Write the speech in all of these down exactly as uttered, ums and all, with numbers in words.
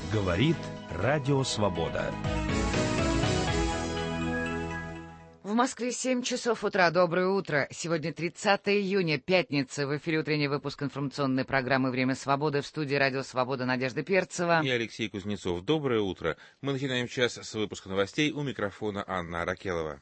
Говорит Радио Свобода. В Москве семь часов утра. Доброе утро. Сегодня тридцатое июня, пятница. В эфире утренний выпуск информационной программы «Время свободы». В студии Радио Свобода Надежда Перцева. И Алексей Кузнецов. Доброе утро. Мы начинаем час с выпуска новостей. У микрофона Анна Аракелова.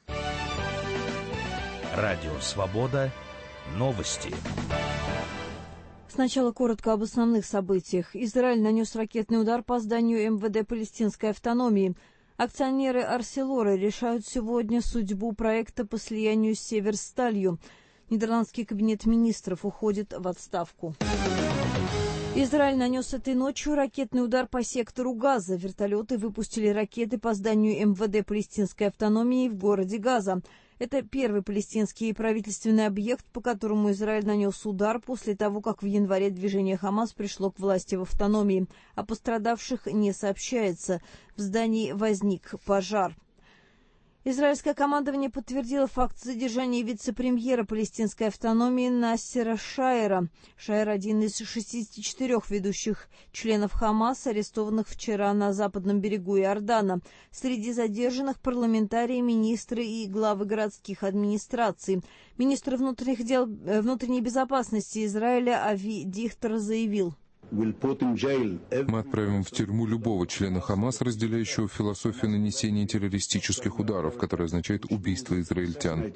Радио Свобода. Новости. Сначала коротко об основных событиях. Израиль нанес ракетный удар по зданию эм вэ дэ палестинской автономии. Акционеры «Арселора» решают сегодня судьбу проекта по слиянию с «Северсталью». Нидерландский кабинет министров уходит в отставку. Израиль нанес этой ночью ракетный удар по сектору Газа. Вертолеты выпустили ракеты по зданию эм вэ дэ палестинской автономии в городе Газа. Это первый палестинский правительственный объект, по которому Израиль нанес удар после того, как в январе движение «Хамас» пришло к власти в автономии. О пострадавших не сообщается. В здании возник пожар. Израильское командование подтвердило факт задержания вице-премьера палестинской автономии Нассера Шаера. Шаер – один из шестидесяти четырёх ведущих членов «Хамас», арестованных вчера на западном берегу Иордана. Среди задержанных парламентарии, министры и главы городских администраций. Министр внутренних дел, внутренней безопасности Израиля Ави Дихтер заявил: Мы отправим в тюрьму любого члена «Хамас», разделяющего философию нанесения террористических ударов, которое означает убийство израильтян,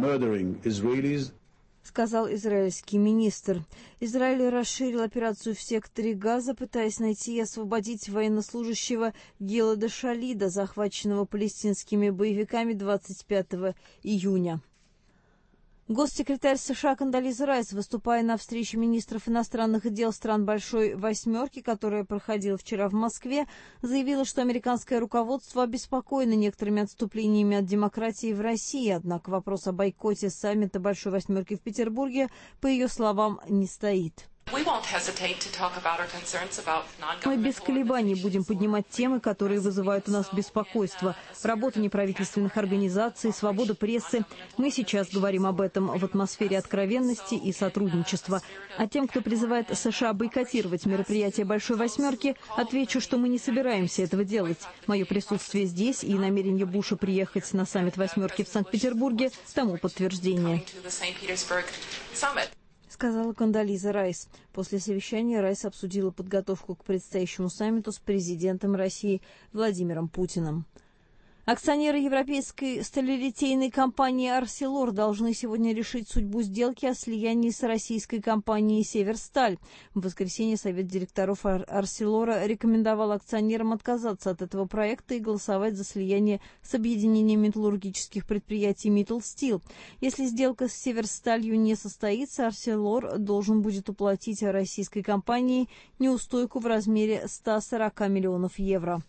сказал израильский министр. Израиль расширил операцию в секторе Газа, пытаясь найти и освободить военнослужащего Гилада Шалида, захваченного палестинскими боевиками двадцать пятого июня. Госсекретарь США Кондолиза Райс, выступая на встрече министров иностранных дел стран Большой Восьмерки, которая проходила вчера в Москве, заявила, что американское руководство обеспокоено некоторыми отступлениями от демократии в России. Однако вопрос о бойкоте саммита Большой Восьмерки в Петербурге, по ее словам, не стоит. Мы без колебаний будем поднимать темы, которые вызывают у нас беспокойство. Работа неправительственных организаций, свобода прессы. Мы сейчас говорим об этом в атмосфере откровенности и сотрудничества. А тем, кто призывает США бойкотировать мероприятия Большой Восьмерки, отвечу, что мы не собираемся этого делать. Мое присутствие здесь и намерение Буша приехать на саммит Восьмерки в Санкт-Петербурге тому подтверждение, сказала Кондолиза Райс. После совещания Райс обсудила подготовку к предстоящему саммиту с президентом России Владимиром Путиным. Акционеры европейской сталелитейной компании «Арселор» должны сегодня решить судьбу сделки о слиянии с российской компанией «Северсталь». В воскресенье Совет директоров «Арселора» рекомендовал акционерам отказаться от этого проекта и голосовать за слияние с объединением металлургических предприятий «Миттл-Стил». Если сделка с «Северсталью» не состоится, «Арселор» должен будет уплатить российской компании неустойку в размере ста сорока миллионов евро.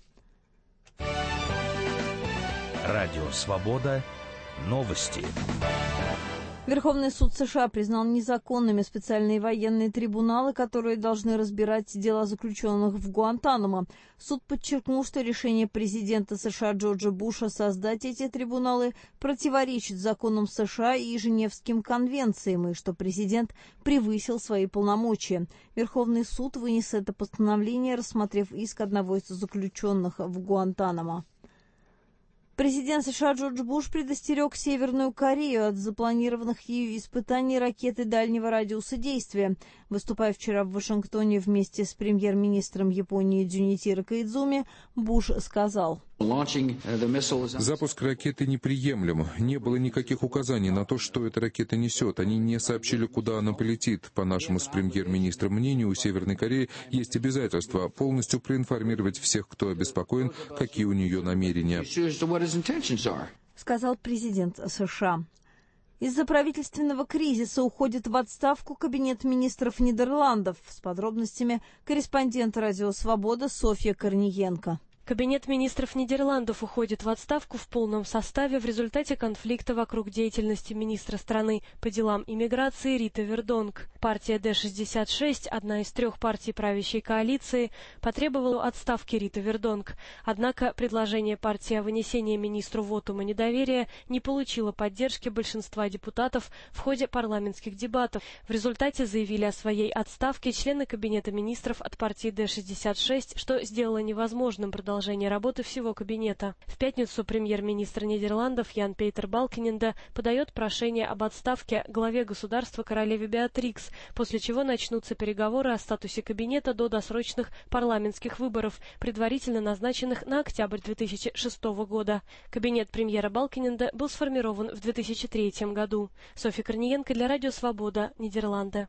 Радио Свобода. Новости. Верховный суд США признал незаконными специальные военные трибуналы, которые должны разбирать дела заключенных в Гуантанамо. Суд подчеркнул, что решение президента США Джорджа Буша создать эти трибуналы противоречит законам США и Женевским конвенциям, и что президент превысил свои полномочия. Верховный суд вынес это постановление, рассмотрев иск одного из заключенных в Гуантанамо. Президент США Джордж Буш предостерег Северную Корею от запланированных ею испытаний ракеты дальнего радиуса действия. Выступая вчера в Вашингтоне вместе с премьер-министром Японии Джунитиро Коидзуми, Буш сказал: запуск ракеты неприемлем. Не было никаких указаний на то, что эта ракета несет. Они не сообщили, куда она полетит. По нашему с премьер-министром мнению, у Северной Кореи есть обязательство полностью проинформировать всех, кто обеспокоен, какие у нее намерения, сказал президент США. Из-за правительственного кризиса уходит в отставку кабинет министров Нидерландов. С подробностями корреспондент «Радио Свобода» Софья Корниенко. Кабинет министров Нидерландов уходит в отставку в полном составе в результате конфликта вокруг деятельности министра страны по делам иммиграции Риты Вердонк. Партия Д шестьдесят шесть, одна из трех партий правящей коалиции, потребовала отставки Риты Вердонк. Однако предложение партии о вынесении министру вотума недоверия не получило поддержки большинства депутатов в ходе парламентских дебатов. В результате заявили о своей отставке члены Кабинета министров от партии Д шестьдесят шесть, что сделало невозможным продолжение работы всего кабинета. В пятницу премьер-министр Нидерландов Ян Петер Балкененде подает прошение об отставке главе государства королеве Беатрикс, после чего начнутся переговоры о статусе кабинета до досрочных парламентских выборов, предварительно назначенных на октябрь две тысячи шестого года. Кабинет премьера Балкененде был сформирован в две тысячи третьем году. Софья Корниенко для Радио Свобода, Нидерланды.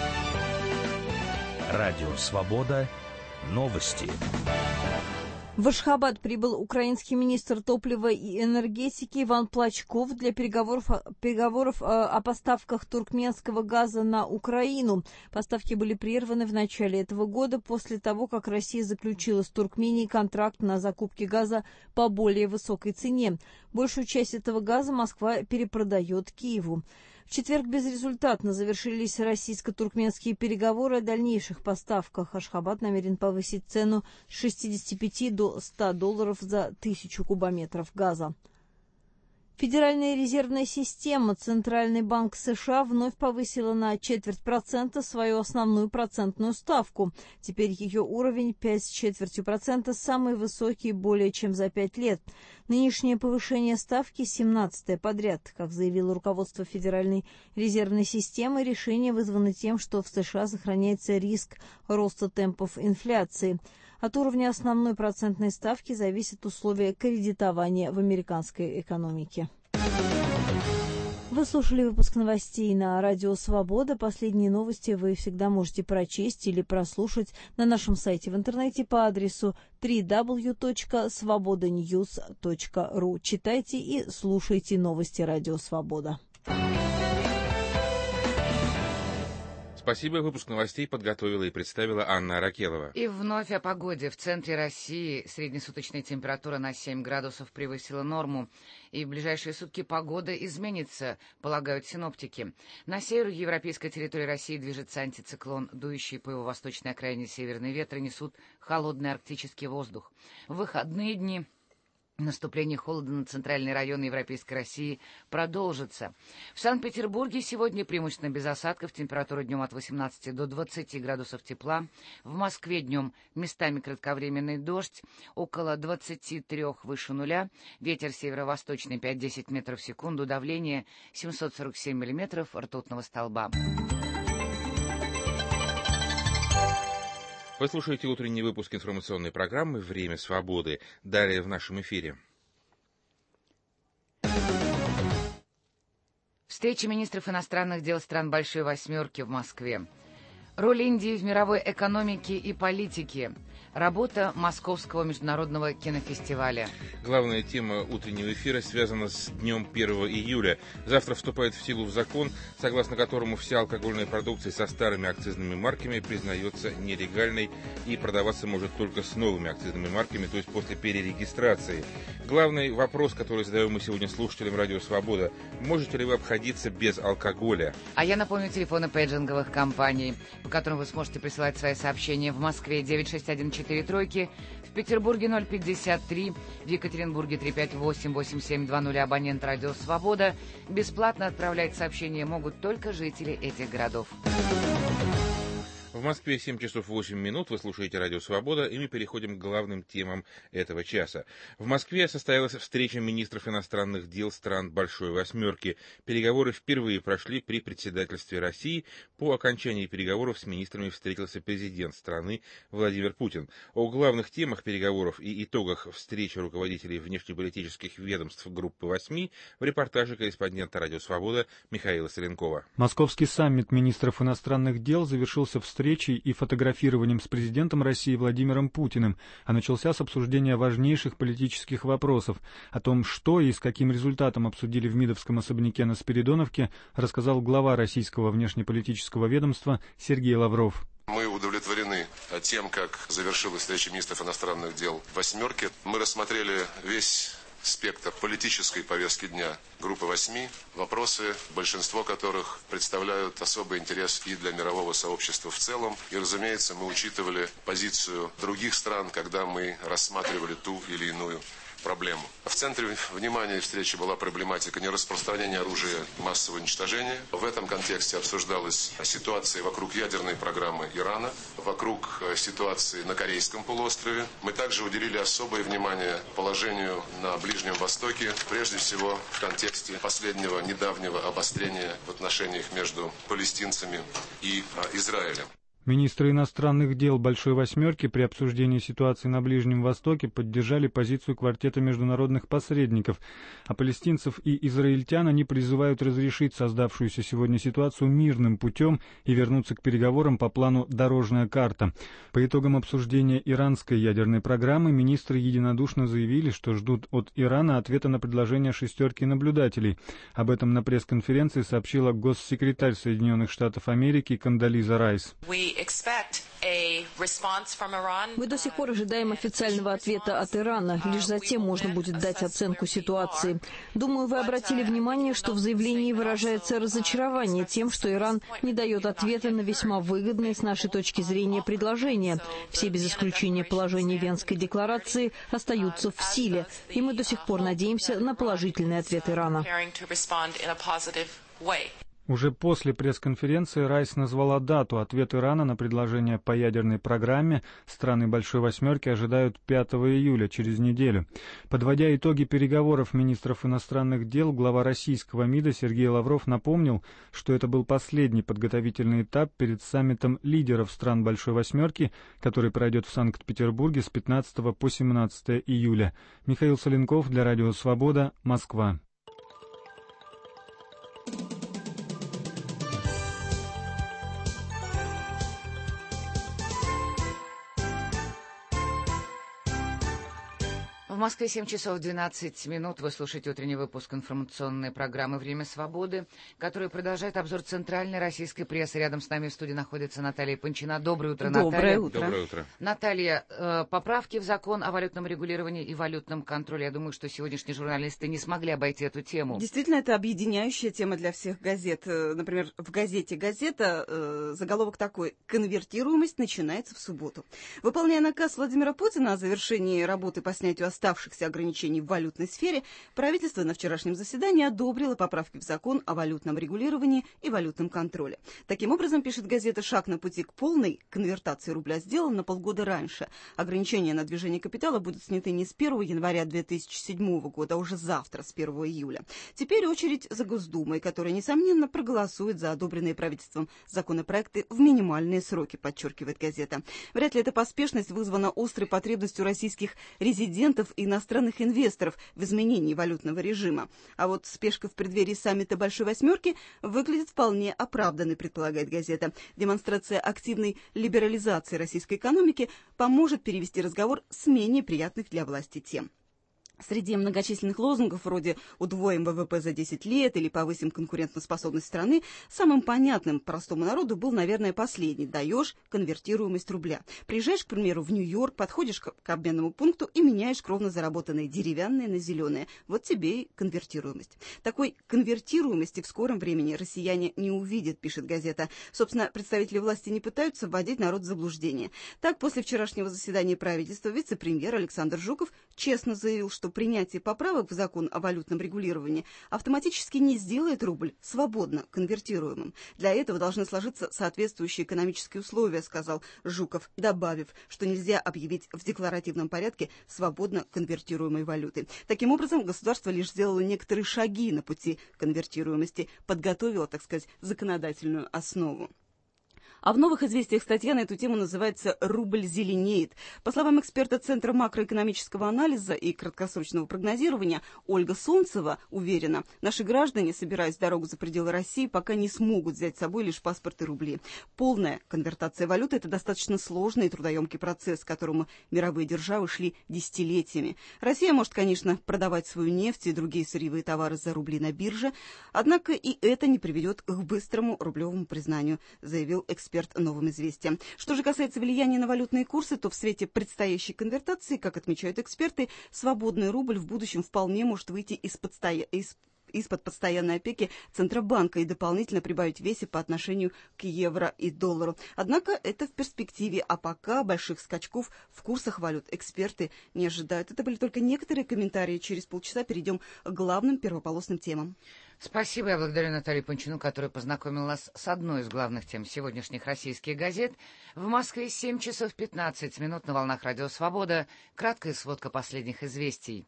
Радио Свобода. Новости. В Ашхабад прибыл украинский министр топлива и энергетики Иван Плачков для переговоров, переговоров о поставках туркменского газа на Украину. Поставки были прерваны в начале этого года после того, как Россия заключила с Туркменией контракт на закупки газа по более высокой цене. Большую часть этого газа Москва перепродает Киеву. В четверг безрезультатно завершились российско-туркменские переговоры о дальнейших поставках. Ашхабад намерен повысить цену с шестидесяти пяти до ста долларов за тысячу кубометров газа. Федеральная резервная система, Центральный банк США, вновь повысила на четверть процента свою основную процентную ставку. Теперь ее уровень пять с четвертью процента самый высокий более чем за пять лет. Нынешнее повышение ставки семнадцатое подряд. Как заявило руководство Федеральной резервной системы, решение вызвано тем, что в США сохраняется риск роста темпов инфляции. От уровня основной процентной ставки зависят условия кредитования в американской экономике. Вы слушали выпуск новостей на Радио Свобода. Последние новости вы всегда можете прочесть или прослушать на нашем сайте в интернете по адресу дабл ю дабл ю дабл ю точка свобода ньюс точка ру. Читайте и слушайте новости Радио Свобода. Спасибо. Выпуск новостей подготовила и представила Анна Аракелова. И вновь о погоде. В центре России среднесуточная температура на семь градусов превысила норму. И в ближайшие сутки погода изменится, полагают синоптики. На северо-европейской территории России движется антициклон. Дующие по его восточной окраине северные ветры несут холодный арктический воздух. В выходные дни наступление холода на центральные районы Европейской России продолжится. В Санкт-Петербурге сегодня преимущественно без осадков, температура днем от восемнадцати до двадцати градусов тепла. В Москве днем местами кратковременный дождь, около двадцати трёх выше нуля, ветер северо-восточный пять-десять метров в секунду, давление семьсот сорок семь миллиметров ртутного столба. Вы слушаете утренний выпуск информационной программы «Время свободы». Далее в нашем эфире. Встреча министров иностранных дел стран Большой Восьмерки в Москве. Роль Индии в мировой экономике и политике. Работа Московского международного кинофестиваля. Главная тема утреннего эфира связана с днем первого июля. Завтра вступает в силу закон, согласно которому вся алкогольная продукция со старыми акцизными марками признается нелегальной и продаваться может только с новыми акцизными марками, то есть после перерегистрации. Главный вопрос, который задаем мы сегодня слушателям Радио Свобода: можете ли вы обходиться без алкоголя? А я напомню телефоны пейджинговых компаний, по которым вы сможете присылать свои сообщения. В Москве девять шесть один четыре тройки, в Петербурге ноль пятьдесят три, в Екатеринбурге три пять восемь восемь семь два ноль, абонент Радио Свобода. Бесплатно отправлять сообщения могут только жители этих городов. В Москве семь часов восемь минут, вы слушаете Радио Свобода, и мы переходим к главным темам этого часа. В Москве состоялась встреча министров иностранных дел стран Большой Восьмерки. Переговоры впервые прошли при председательстве России. По окончании переговоров с министрами встретился президент страны Владимир Путин. О главных темах переговоров и итогах встречи руководителей внешнеполитических ведомств Группы восьми в репортаже корреспондента Радио Свобода Михаила Соленкова. Московский саммит министров иностранных дел завершился встречей и фотографированием с президентом России Владимиром Путиным, а начался с обсуждения важнейших политических вопросов. О том, что и с каким результатом обсудили в МИДовском особняке на Спиридоновке, рассказал глава российского внешнеполитического ведомства Сергей Лавров. Мы удовлетворены тем, как завершилась встреча министров иностранных дел «восьмерки». Мы рассмотрели весь спектр политической повестки дня группы восьми, вопросы, большинство которых представляют особый интерес и для мирового сообщества в целом. И, разумеется, мы учитывали позицию других стран, когда мы рассматривали ту или иную проблему. В центре внимания встречи была проблематика нераспространения оружия массового уничтожения. В этом контексте обсуждалась ситуация вокруг ядерной программы Ирана, вокруг ситуации на Корейском полуострове. Мы также уделили особое внимание положению на Ближнем Востоке, прежде всего в контексте последнего недавнего обострения в отношениях между палестинцами и Израилем. Министры иностранных дел «Большой восьмерки» при обсуждении ситуации на Ближнем Востоке поддержали позицию квартета международных посредников, а палестинцев и израильтян они призывают разрешить создавшуюся сегодня ситуацию мирным путем и вернуться к переговорам по плану «Дорожная карта». По итогам обсуждения иранской ядерной программы министры единодушно заявили, что ждут от Ирана ответа на предложение «шестерки наблюдателей». Об этом на пресс-конференции сообщила госсекретарь Соединенных Штатов Америки Кондолиза Райс. Мы до сих пор ожидаем официального ответа от Ирана. Лишь затем можно будет дать оценку ситуации. Думаю, вы обратили внимание, что в заявлении выражается разочарование тем, что Иран не дает ответа на весьма выгодные с нашей точки зрения предложения. Все без исключения положения Венской декларации остаются в силе, и мы до сих пор надеемся на положительный ответ Ирана. Уже после пресс-конференции Райс назвала дату. Ответ Ирана на предложение по ядерной программе страны «Большой восьмерки» ожидают пятого июля, через неделю. Подводя итоги переговоров министров иностранных дел, глава российского МИДа Сергей Лавров напомнил, что это был последний подготовительный этап перед саммитом лидеров стран «Большой восьмерки», который пройдет в Санкт-Петербурге с пятнадцатого по семнадцатое июля. Михаил Соленков для Радио Свобода, Москва. В Москве семь часов двенадцать минут. Вы слушаете утренний выпуск информационной программы «Время свободы», который продолжает обзор центральной российской прессы. Рядом с нами в студии находится Наталья Панчина. Доброе утро, Наталья. Доброе утро. Доброе утро. Наталья, э, поправки в закон о валютном регулировании и валютном контроле. Я думаю, что сегодняшние журналисты не смогли обойти эту тему. Действительно, это объединяющая тема для всех газет. Например, в газете «Газета» э, заголовок такой: «Конвертируемость начинается в субботу». Выполняя наказ Владимира Путина о завершении работы по снятию оставшихся ограничений в валютной сфере, правительство на вчерашнем заседании одобрило поправки в закон о валютном регулировании и валютном контроле. Таким образом, пишет газета, шаг на пути к полной конвертации рубля сделан на полгода раньше. Ограничения на движение капитала будут сняты не с первого января две тысячи седьмого года, а уже завтра, с первого июля. Теперь очередь за Госдумой, которая, несомненно, проголосует за одобренные правительством законопроекты в минимальные сроки, подчеркивает газета. Вряд ли эта поспешность вызвана острой потребностью российских резидентов и иностранных инвесторов в изменении валютного режима. А вот спешка в преддверии саммита «Большой восьмерки» выглядит вполне оправданной, предполагает газета. Демонстрация активной либерализации российской экономики поможет перевести разговор с менее приятных для власти тем. Среди многочисленных лозунгов вроде «удвоим вэ вэ пэ за десять лет» или «повысим конкурентоспособность страны» самым понятным простому народу был, наверное, последний: даешь конвертируемость рубля. Приезжаешь, к примеру, в Нью-Йорк, подходишь к обменному пункту и меняешь кровно заработанные деревянные на зеленые. Вот тебе и конвертируемость. Такой конвертируемости в скором времени россияне не увидят, пишет газета. Собственно, представители власти не пытаются вводить народ в заблуждение. Так, после вчерашнего заседания правительства вице-премьер Александр Жуков честно заявил, что принятие поправок в закон о валютном регулировании автоматически не сделает рубль свободно конвертируемым. Для этого должны сложиться соответствующие экономические условия, сказал Жуков, добавив, что нельзя объявить в декларативном порядке свободно конвертируемой валюты. Таким образом, государство лишь сделало некоторые шаги на пути конвертируемости, подготовило, так сказать, законодательную основу. А в новых известиях статья на эту тему называется «Рубль зеленеет». По словам эксперта Центра макроэкономического анализа и краткосрочного прогнозирования Ольга Солнцева уверена, наши граждане, собираясь в дорогу за пределы России, пока не смогут взять с собой лишь паспорт и рубли. Полная конвертация валюты – это достаточно сложный и трудоемкий процесс, к которому мировые державы шли десятилетиями. Россия может, конечно, продавать свою нефть и другие сырьевые товары за рубли на бирже, однако и это не приведет к быстрому рублевому признанию, заявил эксперт эксперт «Новым известиям». Что же касается влияния на валютные курсы, то в свете предстоящей конвертации, как отмечают эксперты, свободный рубль в будущем вполне может выйти из-под стоя... из из-под постоянной опеки Центробанка и дополнительно прибавить в весе по отношению к евро и доллару. Однако это в перспективе, а пока больших скачков в курсах валют эксперты не ожидают. Это были только некоторые комментарии. Через полчаса перейдем к главным первополосным темам. Спасибо. Я благодарю Наталью Панчину, которая познакомила нас с одной из главных тем сегодняшних российских газет. В Москве семь часов пятнадцать минут на волнах Радио Свобода. Краткая сводка последних известий.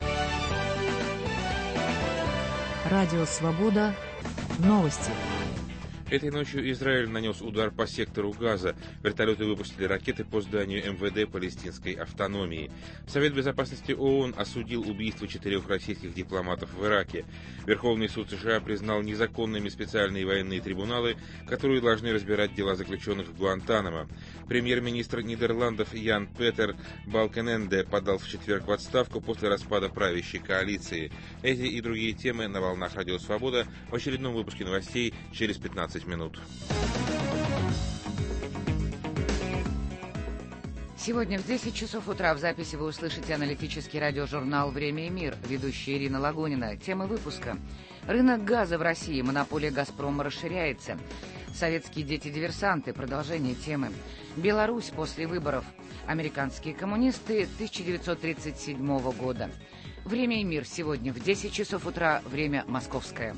Радио Свобода. Новости. Этой ночью Израиль нанес удар по сектору Газа. Вертолеты выпустили ракеты по зданию эм вэ дэ палестинской автономии. Совет Безопасности ООН осудил убийство четырех российских дипломатов в Ираке. Верховный суд США признал незаконными специальные военные трибуналы, которые должны разбирать дела заключенных в Гуантанамо. Премьер-министр Нидерландов Ян Петер Балкененде подал в четверг в отставку после распада правящей коалиции. Эти и другие темы на волнах Радио Свобода в очередном выпуске новостей через пятнадцать минут. Сегодня в десять часов утра в записи вы услышите аналитический радиожурнал «Время и мир», ведущая Ирина Лагунина. Темы выпуска: рынок газа в России, монополия «Газпрома» расширяется. Советские дети-диверсанты, продолжение темы. Беларусь после выборов. Американские коммунисты тысяча девятьсот тридцать седьмого года. «Время и мир» сегодня в десять часов утра, время московское.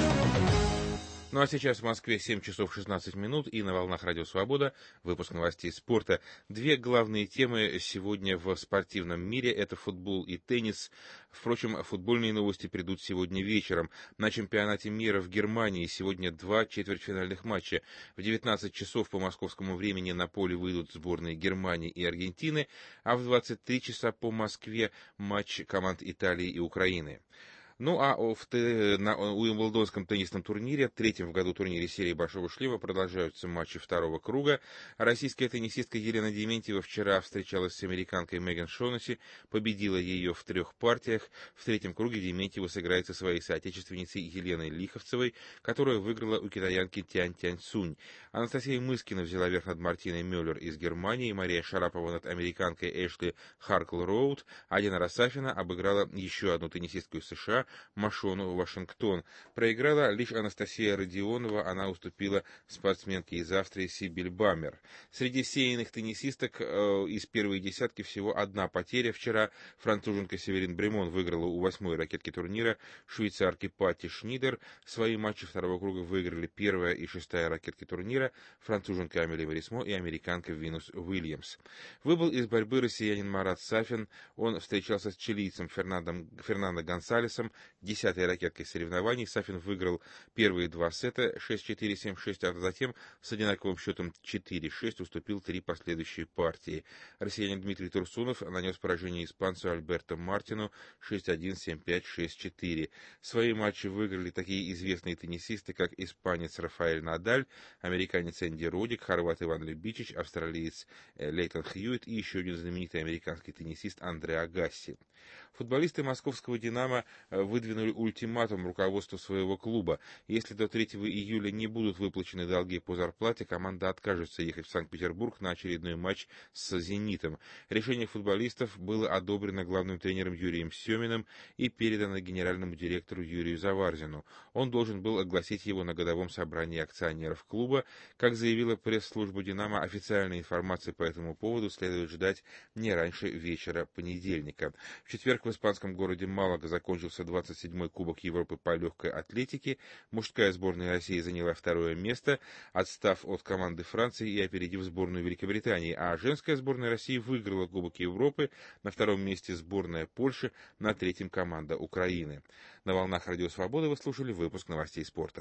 Ну а сейчас в Москве семь часов шестнадцать минут и на волнах Радио Свобода выпуск новостей спорта. Две главные темы сегодня в спортивном мире — это футбол и теннис. Впрочем, футбольные новости придут сегодня вечером. На чемпионате мира в Германии сегодня два четвертьфинальных матча. В девятнадцать часов по московскому времени на поле выйдут сборные Германии и Аргентины, а в двадцать три часа по Москве матч команд Италии и Украины. Ну а в, на Уимблдонском теннисном турнире, третьем в году турнире серии «Большого шлема», продолжаются матчи второго круга. Российская теннисистка Елена Дементьева вчера встречалась с американкой Меган Шонесси, победила ее в трех партиях. В третьем круге Дементьева сыграет со своей соотечественницей Еленой Лиховцевой, которая выиграла у китаянки Тянь Тянь Сунь. Анастасия Мыскина взяла верх над Мартиной Мюллер из Германии, Мария Шарапова над американкой Эшли Харкл-Роуд, а Дина Рассафина обыграла еще одну теннисистку из США, Машону Вашингтон. Проиграла лишь Анастасия Родионова, она уступила спортсменке из Австрии Сибиль Баммер. Среди сеянных теннисисток э, из первой десятки всего одна потеря. Вчера француженка Северин Бремон выиграла у восьмой ракетки турнира швейцарки Патти Шнидер. Свои матчи второго круга выиграли первая и шестая ракетки турнира, француженка Амели Варисмо и американка Винус Уильямс. Выбыл из борьбы россиянин Марат Сафин. Он встречался с чилийцем Фернандом, Фернандо Гонсалесом. Десятой ракеткой соревнований Сафин выиграл первые два сета шесть четыре семь шесть, а затем с одинаковым счетом четыре шесть уступил три последующие партии. Россиянин Дмитрий Турсунов нанес поражение испанцу Альберто Мартину шесть один семь пять шесть четыре. Свои матчи выиграли такие известные теннисисты, как испанец Рафаэль Надаль, американец Энди Родик, хорват Иван Любичич, австралиец Лейтон Хьюитт и еще один знаменитый американский теннисист Андре Агасси. Футболисты московского «Динамо» выдвинули ультиматум руководству своего клуба. Если до третьего июля не будут выплачены долги по зарплате, команда откажется ехать в Санкт-Петербург на очередной матч с «Зенитом». Решение футболистов было одобрено главным тренером Юрием Семиным и передано генеральному директору Юрию Заварзину. Он должен был огласить его на годовом собрании акционеров клуба. Как заявила пресс-служба «Динамо», официальной информации по этому поводу следует ждать не раньше вечера понедельника. В четверг в испанском городе Малага закончился двадцать седьмой Кубок Европы по легкой атлетике. Мужская сборная России заняла второе место, отстав от команды Франции и опередив сборную Великобритании, а женская сборная России выиграла Кубок Европы, на втором месте сборная Польши, на третьем команда Украины. На волнах Радио Свобода вы слушали выпуск новостей спорта.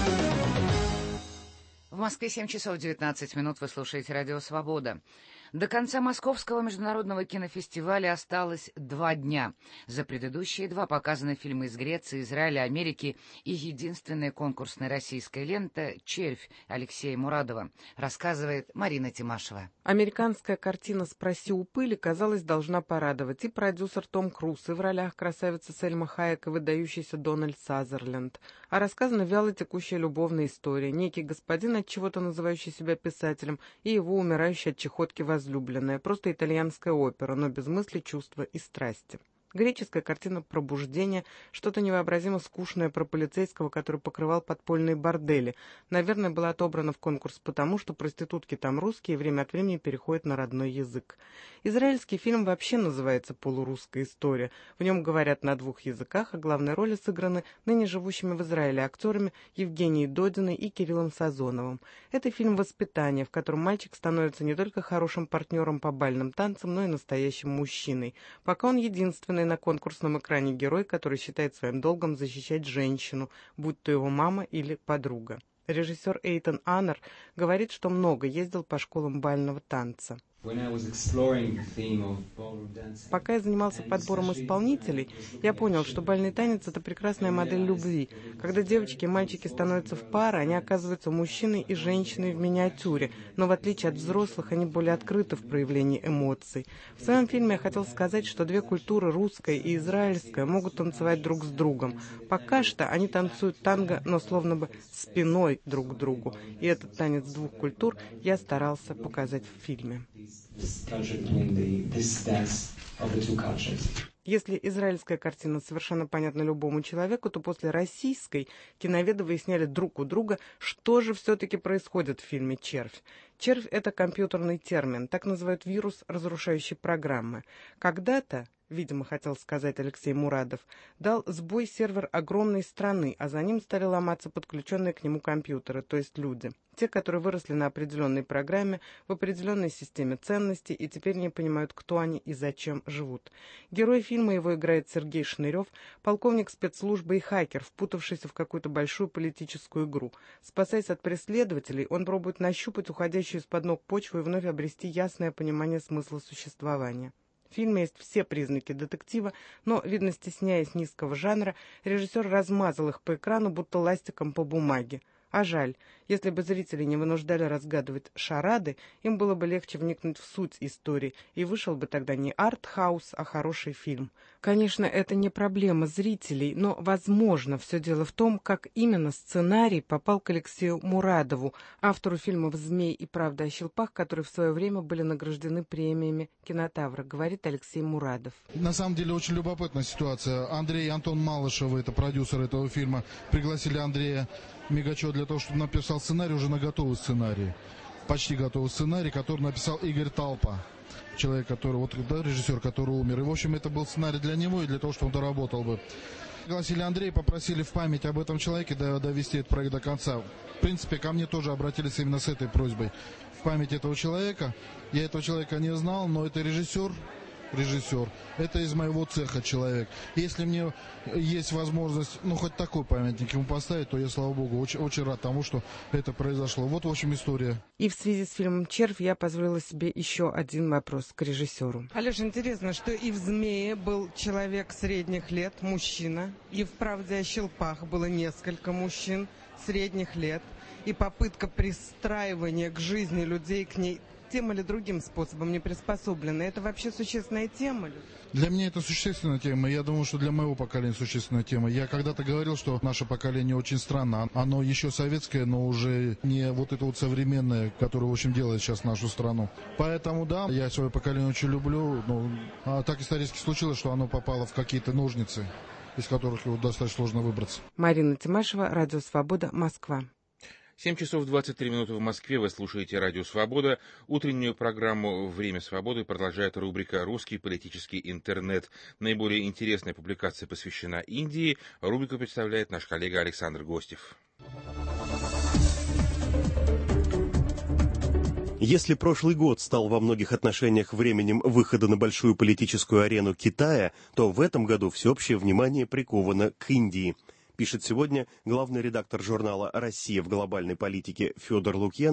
В Москве семь часов девятнадцать минут, вы слушаете Радио Свобода. До конца Московского международного кинофестиваля осталось два дня. За предыдущие два показаны фильмы из Греции, Израиля, Америки и единственная конкурсная российская лента «Червь» Алексея Мурадова, рассказывает Марина Тимашева. Американская картина «Спроси у пыли», казалось, должна порадовать и продюсер Том Круз, и в ролях красавица Сельма Хайек и выдающийся Дональд Сазерленд. а рассказана вяло текущая любовная история. Некий господин, от чего-то называющий себя писателем, и его умирающая от чехотки возлюбленная. Просто итальянская опера, но без мысли, чувства и страсти. Греческая картина «Пробуждение», что-то невообразимо скучное про полицейского, который покрывал подпольные бордели. Наверное, была отобрана в конкурс потому, что проститутки там русские и время от времени переходят на родной язык. Израильский фильм вообще называется «Полурусская история». В нем говорят на двух языках, а главные роли сыграны ныне живущими в Израиле актерами Евгенией Додиной и Кириллом Сазоновым. Это фильм «Воспитание», в котором мальчик становится не только хорошим партнером по бальным танцам, но и настоящим мужчиной. Пока он единственный на конкурсном экране герой, который считает своим долгом защищать женщину, будь то его мама или подруга. Режиссер Эйтан Аннер говорит, что много ездил по школам бального танца. Пока я занимался подбором исполнителей, я понял, что бальный танец – это прекрасная модель любви. Когда девочки и мальчики становятся в пары, они оказываются мужчиной и женщиной в миниатюре, но в отличие от взрослых, они более открыты в проявлении эмоций. В своем фильме я хотел сказать, что две культуры, русская и израильская, могут танцевать друг с другом. Пока что они танцуют танго, но словно бы спиной друг к другу. И этот танец двух культур я старался показать в фильме. Если израильская картина совершенно понятна любому человеку, то после российской киноведы выясняли друг у друга, что же все-таки происходит в фильме «Червь». Червь – это компьютерный термин, так называют вирус, разрушающий программы. Когда-то, видимо, хотел сказать Алексей Мурадов, дал сбой сервер огромной страны, а за ним стали ломаться подключенные к нему компьютеры, то есть люди. Те, которые выросли на определенной программе, в определенной системе ценностей и теперь не понимают, кто они и зачем живут. Герой фильма, его играет Сергей Шнырев, полковник спецслужбы и хакер, впутавшийся в какую-то большую политическую игру. Спасаясь от преследователей, он пробует нащупать уходящую из-под ног почву и вновь обрести ясное понимание смысла существования. В фильме есть все признаки детектива, но, видно, стесняясь низкого жанра, режиссер размазал их по экрану, будто ластиком по бумаге. А жаль, если бы зрители не вынуждали разгадывать шарады, им было бы легче вникнуть в суть истории, и вышел бы тогда не арт-хаус, а хороший фильм. Конечно, это не проблема зрителей, но, возможно, все дело в том, как именно сценарий попал к Алексею Мурадову, автору фильмов «Змей» и «Правда о щелпах», которые в свое время были награждены премиями «Кинотавра», говорит Алексей Мурадов. На самом деле очень любопытная ситуация. Андрей и Антон Малышевы, это продюсеры этого фильма, пригласили Андрея Мигачева для того, чтобы написал сценарий, уже на готовый сценарий. Почти готовый сценарий, который написал Игорь Талпа. Человек, который, вот, да, режиссер, который умер. И, в общем, это был сценарий для него и для того, чтобы он доработал бы. Пригласили Андрея, попросили в память об этом человеке довести этот проект до конца. В принципе, ко мне тоже обратились именно с этой просьбой. В память этого человека. Я этого человека не знал, но это режиссер. Режиссер. Это из моего цеха человек. Если мне есть возможность, ну, хоть такой памятник ему поставить, то я, слава богу, очень, очень рад тому, что это произошло. Вот, в общем, история. И в связи с фильмом «Червь» я позволила себе еще один вопрос к режиссеру. Алеша, интересно, что и в «Змее» был человек средних лет, мужчина, и в «Правде о щелпах» было несколько мужчин средних лет, и попытка пристраивания к жизни людей к ней тем или другим способом не приспособлены. Это вообще существенная тема? Для меня это существенная тема. Я думаю, что для моего поколения существенная тема. Я когда-то говорил, что наше поколение очень странно. Оно еще советское, но уже не вот это вот современное, которое, в общем, делает сейчас нашу страну. Поэтому, да, я свое поколение очень люблю. Но а так исторически случилось, что оно попало в какие-то ножницы, из которых его достаточно сложно выбраться. Марина Тимашева, Радио Свобода, Москва. семь часов двадцать три минуты в Москве. Вы слушаете Радио Свобода. Утреннюю программу «Время свободы» продолжает рубрика «Русский политический интернет». Наиболее интересная публикация посвящена Индии. Рубрику представляет наш коллега Александр Гостев. Если прошлый год стал во многих отношениях временем выхода на большую политическую арену Китая, то в этом году всеобщее внимание приковано к Индии. Пишет сегодня главный редактор журнала «Россия в глобальной политике» Федор Лукьянов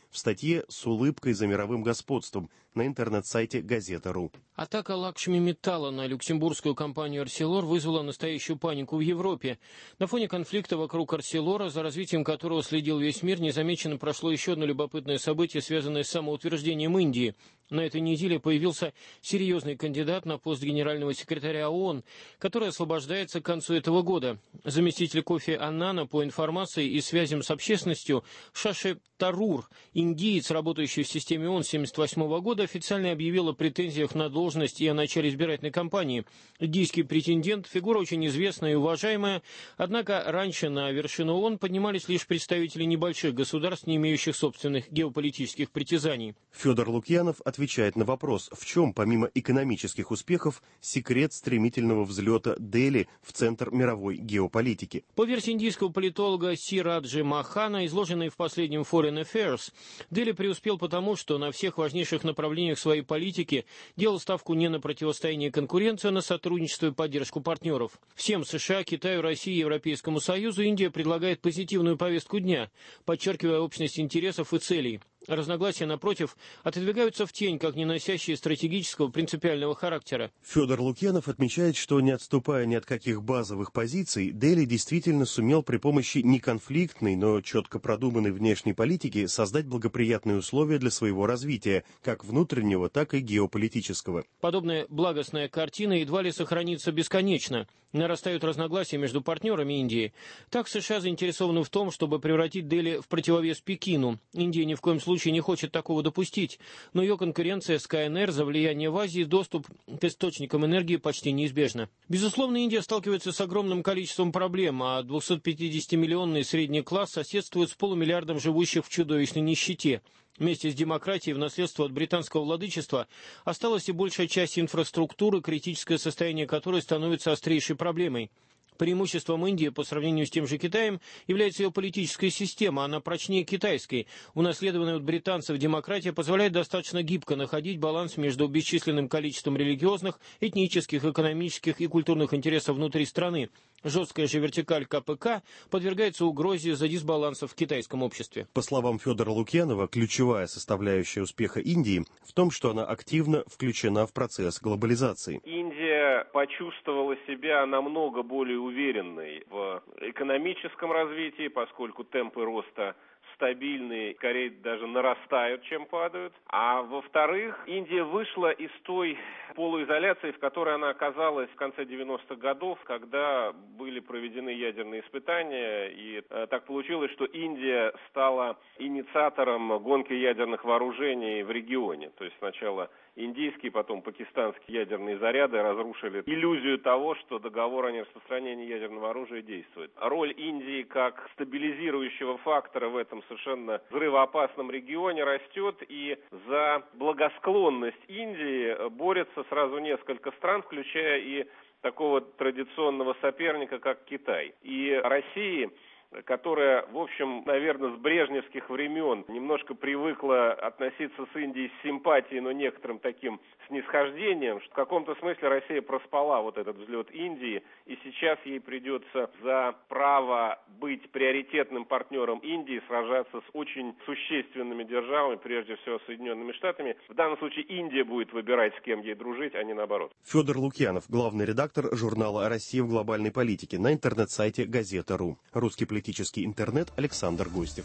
в статье «С улыбкой за мировым господством» на интернет-сайте «Газета.ру». Атака Лакшми Металла на люксембургскую компанию «Арселор» вызвала настоящую панику в Европе. На фоне конфликта вокруг «Арселора», за развитием которого следил весь мир, незамеченно прошло еще одно любопытное событие, связанное с самоутверждением Индии. На этой неделе появился серьезный кандидат на пост генерального секретаря ООН, который освобождается к концу этого года. Заместитель Кофи Аннана, по информации и связям с общественностью, Шаши Тарур, индиец, работающий в системе ООН с тысяча девятьсот семьдесят восьмого года, официально объявил о претензиях на должность и о начале избирательной кампании. Индийский претендент – фигура очень известная и уважаемая, однако раньше на вершину ООН поднимались лишь представители небольших государств, не имеющих собственных геополитических притязаний. Федор Лукьянов отвечает на вопрос, в чем, помимо экономических успехов, секрет стремительного взлета Дели в центр мировой геополитики. По версии индийского политолога Си Раджи Махана, изложенной в последнем Foreign Affairs, Дели преуспел потому, что на всех важнейших направлениях своей политики делал ставку не на противостояние и конкуренцию, а на сотрудничество и поддержку партнеров. Всем США, Китаю, России и Европейскому Союзу Индия предлагает позитивную повестку дня, подчеркивая общность интересов и целей. Разногласия, напротив, отодвигаются в тень, как не носящие стратегического принципиального характера. Федор Лукьянов отмечает, что, не отступая ни от каких базовых позиций, Дели действительно сумел при помощи неконфликтной, но четко продуманной внешней политики создать благоприятные условия для своего развития, как внутреннего, так и геополитического. Подобная благостная картина едва ли сохранится бесконечно. Нарастают разногласия между партнерами Индии. Так США заинтересованы в том, чтобы превратить Дели в противовес Пекину. Индия ни в коем случае не хочет такого допустить, но ее конкуренция с КНР за влияние в Азии и доступ к источникам энергии почти неизбежна. Безусловно, Индия сталкивается с огромным количеством проблем, а двухсотпятидесятимиллионный средний класс соседствует с полумиллиардом живущих в чудовищной нищете. Вместе с демократией в наследство от британского владычества осталась и большая часть инфраструктуры, критическое состояние которой становится острейшей проблемой. Преимуществом Индии по сравнению с тем же Китаем является ее политическая система, она прочнее китайской. Унаследованная от британцев демократия позволяет достаточно гибко находить баланс между бесчисленным количеством религиозных, этнических, экономических и культурных интересов внутри страны. Жесткая же вертикаль КПК подвергается угрозе из-за дисбаланса в китайском обществе. По словам Федора Лукьянова, ключевая составляющая успеха Индии в том, что она активно включена в процесс глобализации. Индия почувствовала себя намного более уверенной в экономическом развитии, поскольку темпы роста стабильные, скорее даже нарастают, чем падают. А во-вторых, Индия вышла из той полуизоляции, в которой она оказалась в конце девяностых годов, когда были проведены ядерные испытания. И э, так получилось, что Индия стала инициатором гонки ядерных вооружений в регионе. То есть сначала индийские, потом пакистанские ядерные заряды разрушили иллюзию того, что договор о нераспространении ядерного оружия действует. Роль Индии как стабилизирующего фактора в этом совершенно взрывоопасном регионе растет, и за благосклонность Индии борются сразу несколько стран, включая и такого традиционного соперника, как Китай. И Россия, которая, в общем, наверное, с брежневских времен немножко привыкла относиться с Индией с симпатией, но некоторым таким снисхождением, что в каком-то смысле Россия проспала вот этот взлет Индии, и сейчас ей придется за право быть приоритетным партнером Индии сражаться с очень существенными державами, прежде всего Соединенными Штатами. В данном случае Индия будет выбирать, с кем ей дружить, а не наоборот. Федор Лукьянов, главный редактор журнала «Россия в глобальной политике» на интернет-сайте Газета.ру. Русский политический интернет, Александр Гостев.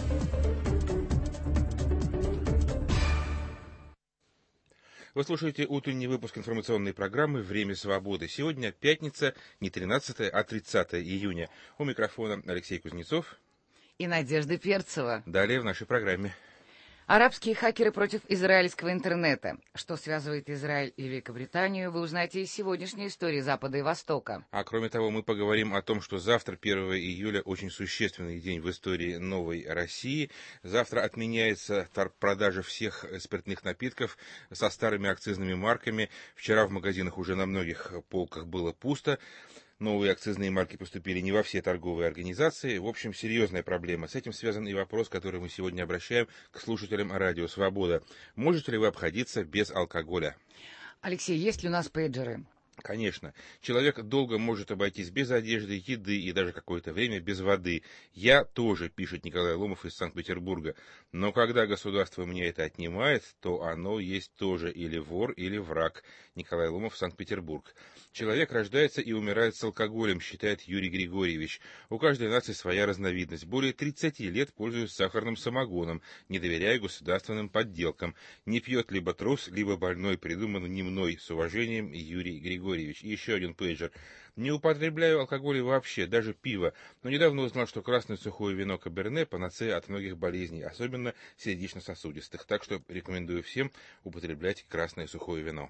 Вы слушаете утренний выпуск информационной программы «Время свободы». Сегодня пятница, не тринадцатое, а тридцатое июня. У микрофона Алексей Кузнецов и Надежда Перцева. Далее в нашей программе. Арабские хакеры против израильского интернета. Что связывает Израиль и Великобританию, вы узнаете из сегодняшней истории Запада и Востока. А кроме того, мы поговорим о том, что завтра, первого июля, очень существенный день в истории новой России. Завтра отменяется продажа всех спиртных напитков со старыми акцизными марками. Вчера в магазинах уже на многих полках было пусто. Новые акцизные марки поступили не во все торговые организации. В общем, серьезная проблема. С этим связан и вопрос, который мы сегодня обращаем к слушателям Радио Свобода. Можете ли вы обходиться без алкоголя? Алексей, есть ли у нас пейджеры? Конечно, человек долго может обойтись без одежды, еды и даже какое-то время без воды. Я тоже, пишет Николай Ломов из Санкт-Петербурга. Но когда государство мне это отнимает, то оно есть тоже или вор, или враг. Николай Ломов, Санкт-Петербург. Человек рождается и умирает с алкоголем, считает Юрий Григорьевич. У каждой нации своя разновидность. Более тридцати лет пользуюсь сахарным самогоном, не доверяя государственным подделкам. Не пьет либо трус, либо больной, придумано не мной. С уважением, Юрий Григорьевич. И еще один пейджер. Не употребляю алкоголь вообще, даже пиво, но недавно узнал, что красное сухое вино Каберне панацея от многих болезней, особенно сердечно-сосудистых. Так что рекомендую всем употреблять красное сухое вино.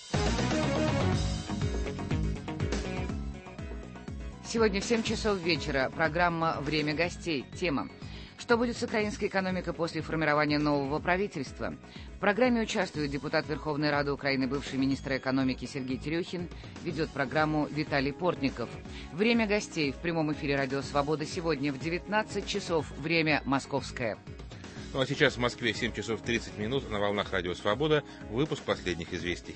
Сегодня в семь часов вечера программа «Время гостей». Тема: что будет с украинской экономикой после формирования нового правительства? В программе участвует депутат Верховной Рады Украины, бывший министр экономики Сергей Терехин, ведет программу Виталий Портников. Время гостей в прямом эфире «Радио Свобода» сегодня в девятнадцать часов, время московское. Ну а сейчас в Москве семь часов тридцать минут, на волнах «Радио Свобода» выпуск последних известий.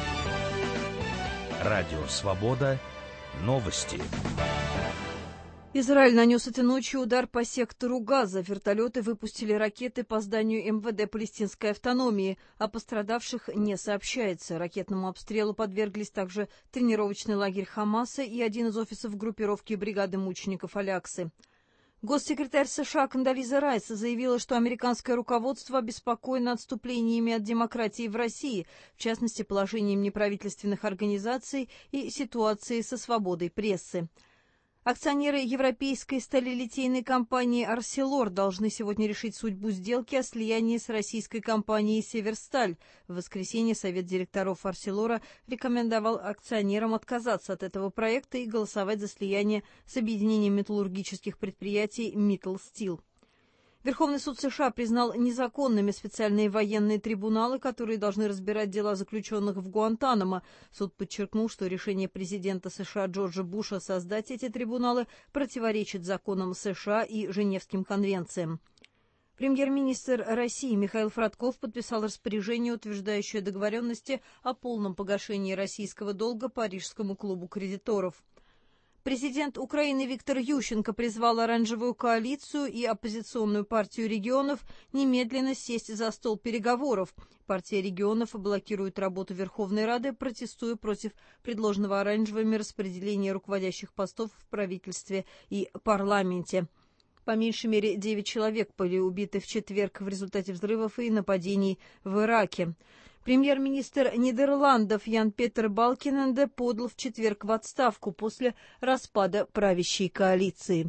Радио Свобода. Новости. Израиль нанес этой ночью удар по сектору Газа. Вертолеты выпустили ракеты по зданию эм вэ дэ палестинской автономии. О пострадавших не сообщается. Ракетному обстрелу подверглись также тренировочный лагерь Хамаса и один из офисов группировки бригады мучеников Аляксы. Госсекретарь США Кондолиза Райс заявила, что американское руководство обеспокоено отступлениями от демократии в России, в частности, положением неправительственных организаций и ситуацией со свободой прессы. Акционеры европейской сталелитейной компании «Арселор» должны сегодня решить судьбу сделки о слиянии с российской компанией «Северсталь». В воскресенье Совет директоров «Арселора» рекомендовал акционерам отказаться от этого проекта и голосовать за слияние с объединением металлургических предприятий «Миттл Стил». Верховный суд США признал незаконными специальные военные трибуналы, которые должны разбирать дела заключенных в Гуантанамо. Суд подчеркнул, что решение президента США Джорджа Буша создать эти трибуналы противоречит законам США и Женевским конвенциям. Премьер-министр России Михаил Фродков подписал распоряжение, утверждающее договоренности о полном погашении российского долга Парижскому клубу кредиторов. Президент Украины Виктор Ющенко призвал Оранжевую коалицию и оппозиционную партию регионов немедленно сесть за стол переговоров. Партия регионов блокирует работу Верховной Рады, протестуя против предложенного Оранжевыми распределения руководящих постов в правительстве и парламенте. По меньшей мере девять человек были убиты в четверг в результате взрывов и нападений в Ираке. Премьер-министр Нидерландов Ян-Петер Балкененде подал в четверг в отставку после распада правящей коалиции.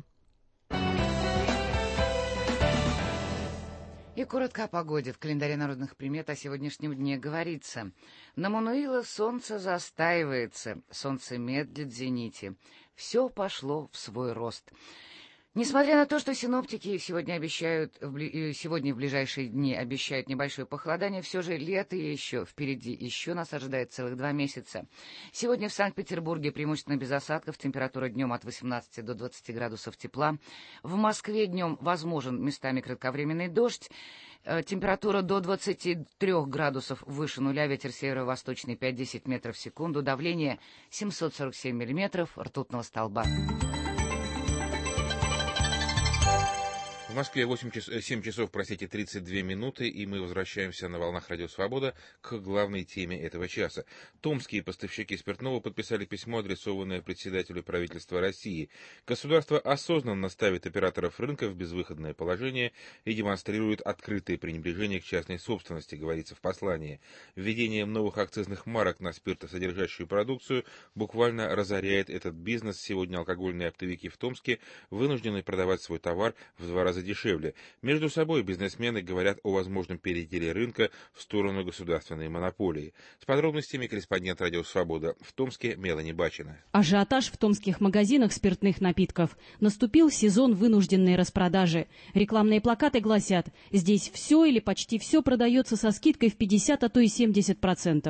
И коротко о погоде. В календаре народных примет о сегодняшнем дне говорится: на Мануила солнце застаивается, солнце медлит в зените. Все пошло в свой рост. Несмотря на то, что синоптики сегодня обещают, сегодня в ближайшие дни обещают небольшое похолодание, все же лето еще впереди, еще нас ожидает целых два месяца. Сегодня в Санкт-Петербурге преимущественно без осадков, температура днем от восемнадцати до двадцати градусов тепла. В Москве днем возможен местами кратковременный дождь. Температура до двадцати трёх градусов выше нуля, ветер северо-восточный пять-десять метров в секунду, давление семьсот сорок семь миллиметров ртутного столба. В Москве восемь часов, семь часов, простите, тридцать две минуты, и мы возвращаемся на волнах «Радио Свобода» к главной теме этого часа. Томские поставщики спиртного подписали письмо, адресованное председателю правительства России. Государство осознанно ставит операторов рынка в безвыходное положение и демонстрирует открытое пренебрежение к частной собственности, говорится в послании. Введением новых акцизных марок на спиртосодержащую продукцию буквально разоряет этот бизнес. Сегодня алкогольные оптовики в Томске вынуждены продавать свой товар в два раза дешевле. Между собой бизнесмены говорят о возможном переделе рынка в сторону государственной монополии. С подробностями корреспондент «Радио Свобода» в Томске Мелани Бачина. Ажиотаж в томских магазинах спиртных напитков. Наступил сезон вынужденной распродажи. Рекламные плакаты гласят: здесь все или почти все продается со скидкой в пятьдесят, а то и семьдесят процентов.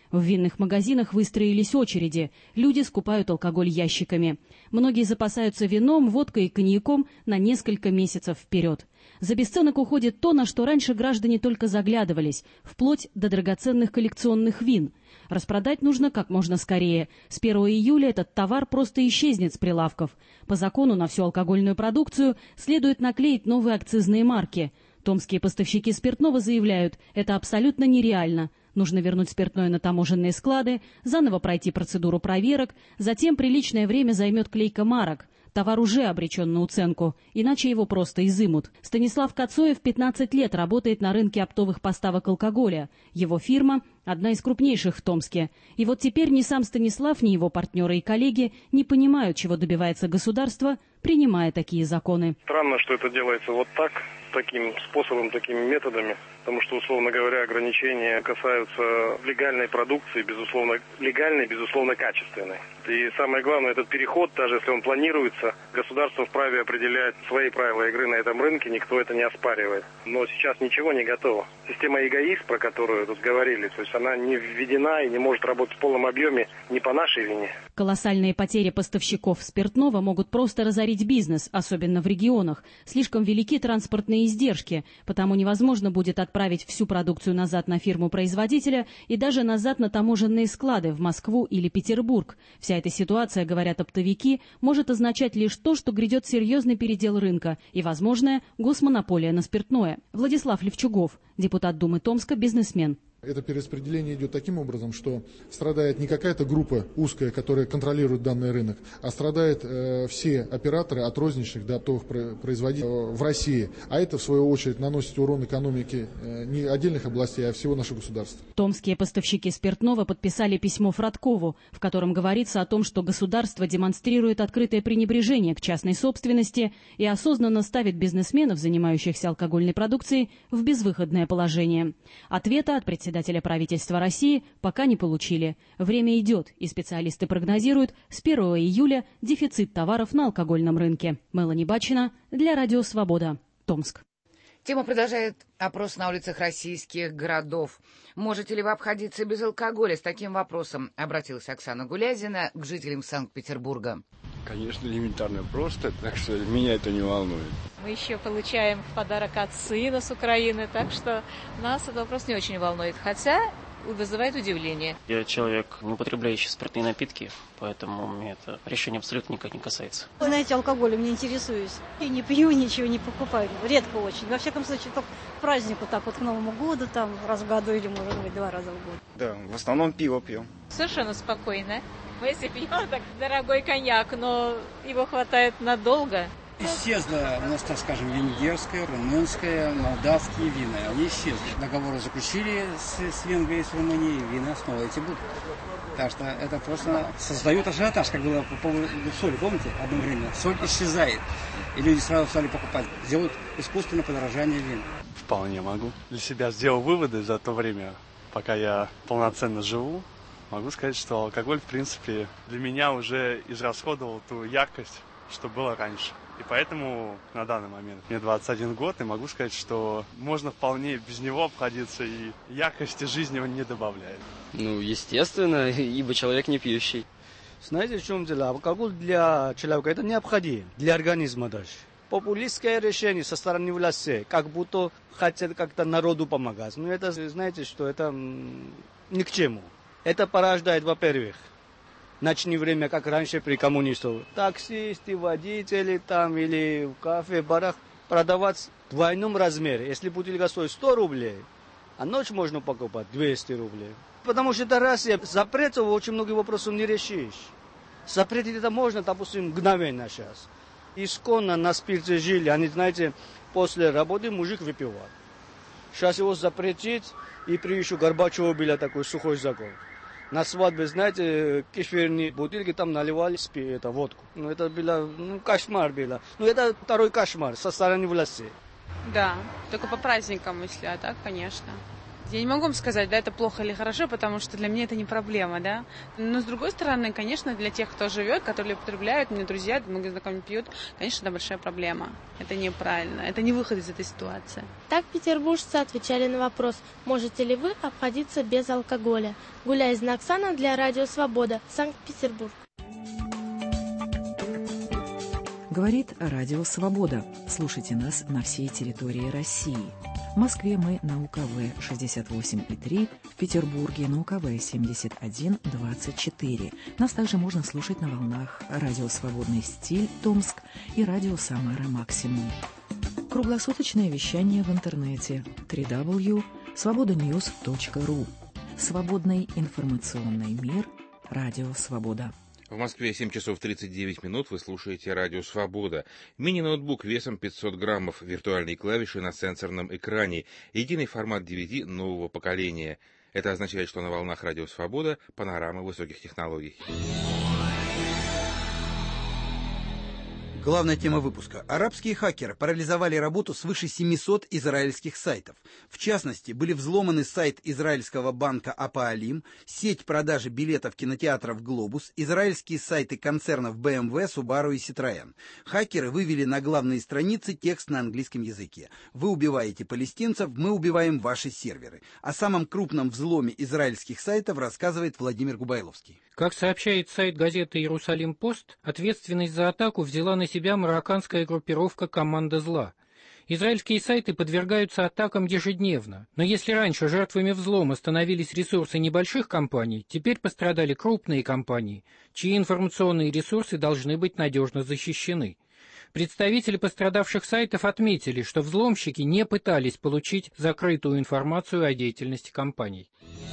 В винных магазинах выстроились очереди. Люди скупают алкоголь ящиками. Многие запасаются вином, водкой и коньяком на несколько месяцев вперед. За бесценок уходит то, на что раньше граждане только заглядывались, вплоть до драгоценных коллекционных вин. Распродать нужно как можно скорее. С первого июля этот товар просто исчезнет с прилавков. По закону на всю алкогольную продукцию следует наклеить новые акцизные марки. Томские поставщики спиртного заявляют, это абсолютно нереально. Нужно вернуть спиртное на таможенные склады, заново пройти процедуру проверок, затем приличное время займет клейка марок. Товар уже обречен на уценку, иначе его просто изымут. Станислав Кацоев пятнадцать лет работает на рынке оптовых поставок алкоголя. Его фирма – одна из крупнейших в Томске. И вот теперь ни сам Станислав, ни его партнеры и коллеги не понимают, чего добивается государство, принимая такие законы. Странно, что это делается вот так, таким способом, такими методами, потому что, условно говоря, ограничения касаются легальной продукции, безусловно, легальной, безусловно, качественной. И самое главное, этот переход, даже если он планируется, государство вправе определять свои правила игры на этом рынке, никто это не оспаривает. Но сейчас ничего не готово. Система эгоист, про которую тут говорили, то есть она не введена и не может работать в полном объеме не по нашей вине. Колоссальные потери поставщиков спиртного могут просто разорить бизнес, особенно в регионах. Слишком велики транспортные издержки, потому невозможно будет отправить всю продукцию назад на фирму-производителя и даже назад на таможенные склады в Москву или Петербург. Вся эта ситуация, говорят оптовики, может означать лишь то, что грядет серьезный передел рынка и возможная госмонополия на спиртное. Владислав Левчугов, депутат Думы Томска, бизнесмен. Это перераспределение идет таким образом, что страдает не какая-то группа узкая, которая контролирует данный рынок, а страдают э, все операторы от розничных до оптовых производителей э, в России. А это, в свою очередь, наносит урон экономике э, не отдельных областей, а всего нашего государства. Томские поставщики спиртного подписали письмо Фродкову, в котором говорится о том, что государство демонстрирует открытое пренебрежение к частной собственности и осознанно ставит бизнесменов, занимающихся алкогольной продукцией, в безвыходное положение. Ответа от председателя Председателя правительства России пока не получили. Время идет, и специалисты прогнозируют с первого июля дефицит товаров на алкогольном рынке. Мелани Бачина для Радио Свобода, Томск. Тема продолжает опрос на улицах российских городов. Можете ли вы обходиться без алкоголя? С таким вопросом обратилась Оксана Гулязина к жителям Санкт-Петербурга. Конечно, элементарно просто, так что меня это не волнует. Мы еще получаем в подарок от сына с Украины, так что нас этот вопрос не очень волнует, хотя вызывает удивление. Я человек, не употребляющий спиртные напитки, поэтому мне это решение абсолютно никак не касается. Знаете, алкоголем не интересуюсь. И не пью, ничего не покупаю. Редко очень. Во всяком случае, только к празднику, так вот к Новому году, там раз в году или, может быть, два раза в год. Да, в основном пиво пьем. Совершенно спокойно. Мы если пьем, так дорогой коньяк, но его хватает надолго. Исчезла у нас, так скажем, венгерская, румынская, молдавские вина. Они исчезли. Договоры заключили с, с Венгрией, с Румынией, вина снова эти будут. Так что это просто создает ажиотаж, как было по поводу соли. Помните, одно время соль исчезает, и люди сразу стали покупать. Делают искусственное подорожание вин. Вполне могу. Для себя сделал выводы за то время, пока я полноценно живу. Могу сказать, что алкоголь, в принципе, для меня уже израсходовал ту яркость, что было раньше. И поэтому на данный момент мне двадцать один год, и могу сказать, что можно вполне без него обходиться, и яркости жизни он не добавляет. Ну, естественно, ибо человек не пьющий. Знаете, в чем дело? Алкоголь для человека это необходим, для организма даже. Популистское решение со стороны власти, как будто хотят как-то народу помогать. Но это, знаете, что это ни к чему. Это порождает, во-первых, начни время, как раньше при коммунистах. Таксисты, водители там или в кафе, барах продавать в двойном размере. Если бутылка стоит сто рублей, а ночь можно покупать двести рублей. Потому что это Россия. Запретов очень много вопросов не решишь. Запретить это можно, допустим, мгновенно сейчас. Исконно на спирте жили. Они, знаете, после работы мужик выпивал. Сейчас его запретить, и при еще Горбачева был такой сухой закон. На свадьбе, знаете, кефирные бутылки там наливали спи, это, водку. Ну, это было, ну, кошмар было. Ну, это второй кошмар со стороны власти. Да, только по праздникам, если, а так, конечно. Я не могу вам сказать, да, это плохо или хорошо, потому что для меня это не проблема, да. Но, с другой стороны, конечно, для тех, кто живет, которые потребляют, у меня друзья, многие знакомые пьют, конечно, это большая проблема. Это неправильно, это не выход из этой ситуации. Так петербуржцы отвечали на вопрос, можете ли вы обходиться без алкоголя. Гуляй из Оксана для Радио Свобода, Санкт-Петербург. Говорит Радио Свобода. Слушайте нас на всей территории России. В Москве мы на У Ка Вэ шестьдесят восемь и три, в Петербурге на У Ка Вэ семьдесят один двадцать четыре. Нас также можно слушать на волнах Радио Свободный стиль Томск и Радио Самара Максимум. Круглосуточное вещание в интернете дабл ю дабл ю дабл ю точка свобода ньюс точка ру. Свободный информационный мир. Радио Свобода. В Москве семь часов тридцать девять минут, вы слушаете Радио Свобода. Мини-ноутбук весом пятьсот граммов, виртуальные клавиши на сенсорном экране, единый формат ди ви ди нового поколения. Это означает, что на волнах Радио Свобода панорама высоких технологий. Главная тема выпуска. Арабские хакеры парализовали работу свыше семисот израильских сайтов. В частности, были взломаны сайт израильского банка Апаалим, сеть продажи билетов кинотеатров «Глобус», израильские сайты концернов бэ эм вэ, Subaru и Citroën. Хакеры вывели на главные страницы текст на английском языке. Вы убиваете палестинцев, мы убиваем ваши серверы. О самом крупном взломе израильских сайтов рассказывает Владимир Губайловский. Как сообщает сайт газеты «Иерусалим-Пост», ответственность за атаку взяла на себя марокканская группировка «Команда зла». Израильские сайты подвергаются атакам ежедневно. Но если раньше жертвами взлома становились ресурсы небольших компаний, теперь пострадали крупные компании, чьи информационные ресурсы должны быть надежно защищены. Представители пострадавших сайтов отметили, что взломщики не пытались получить закрытую информацию о деятельности компаний.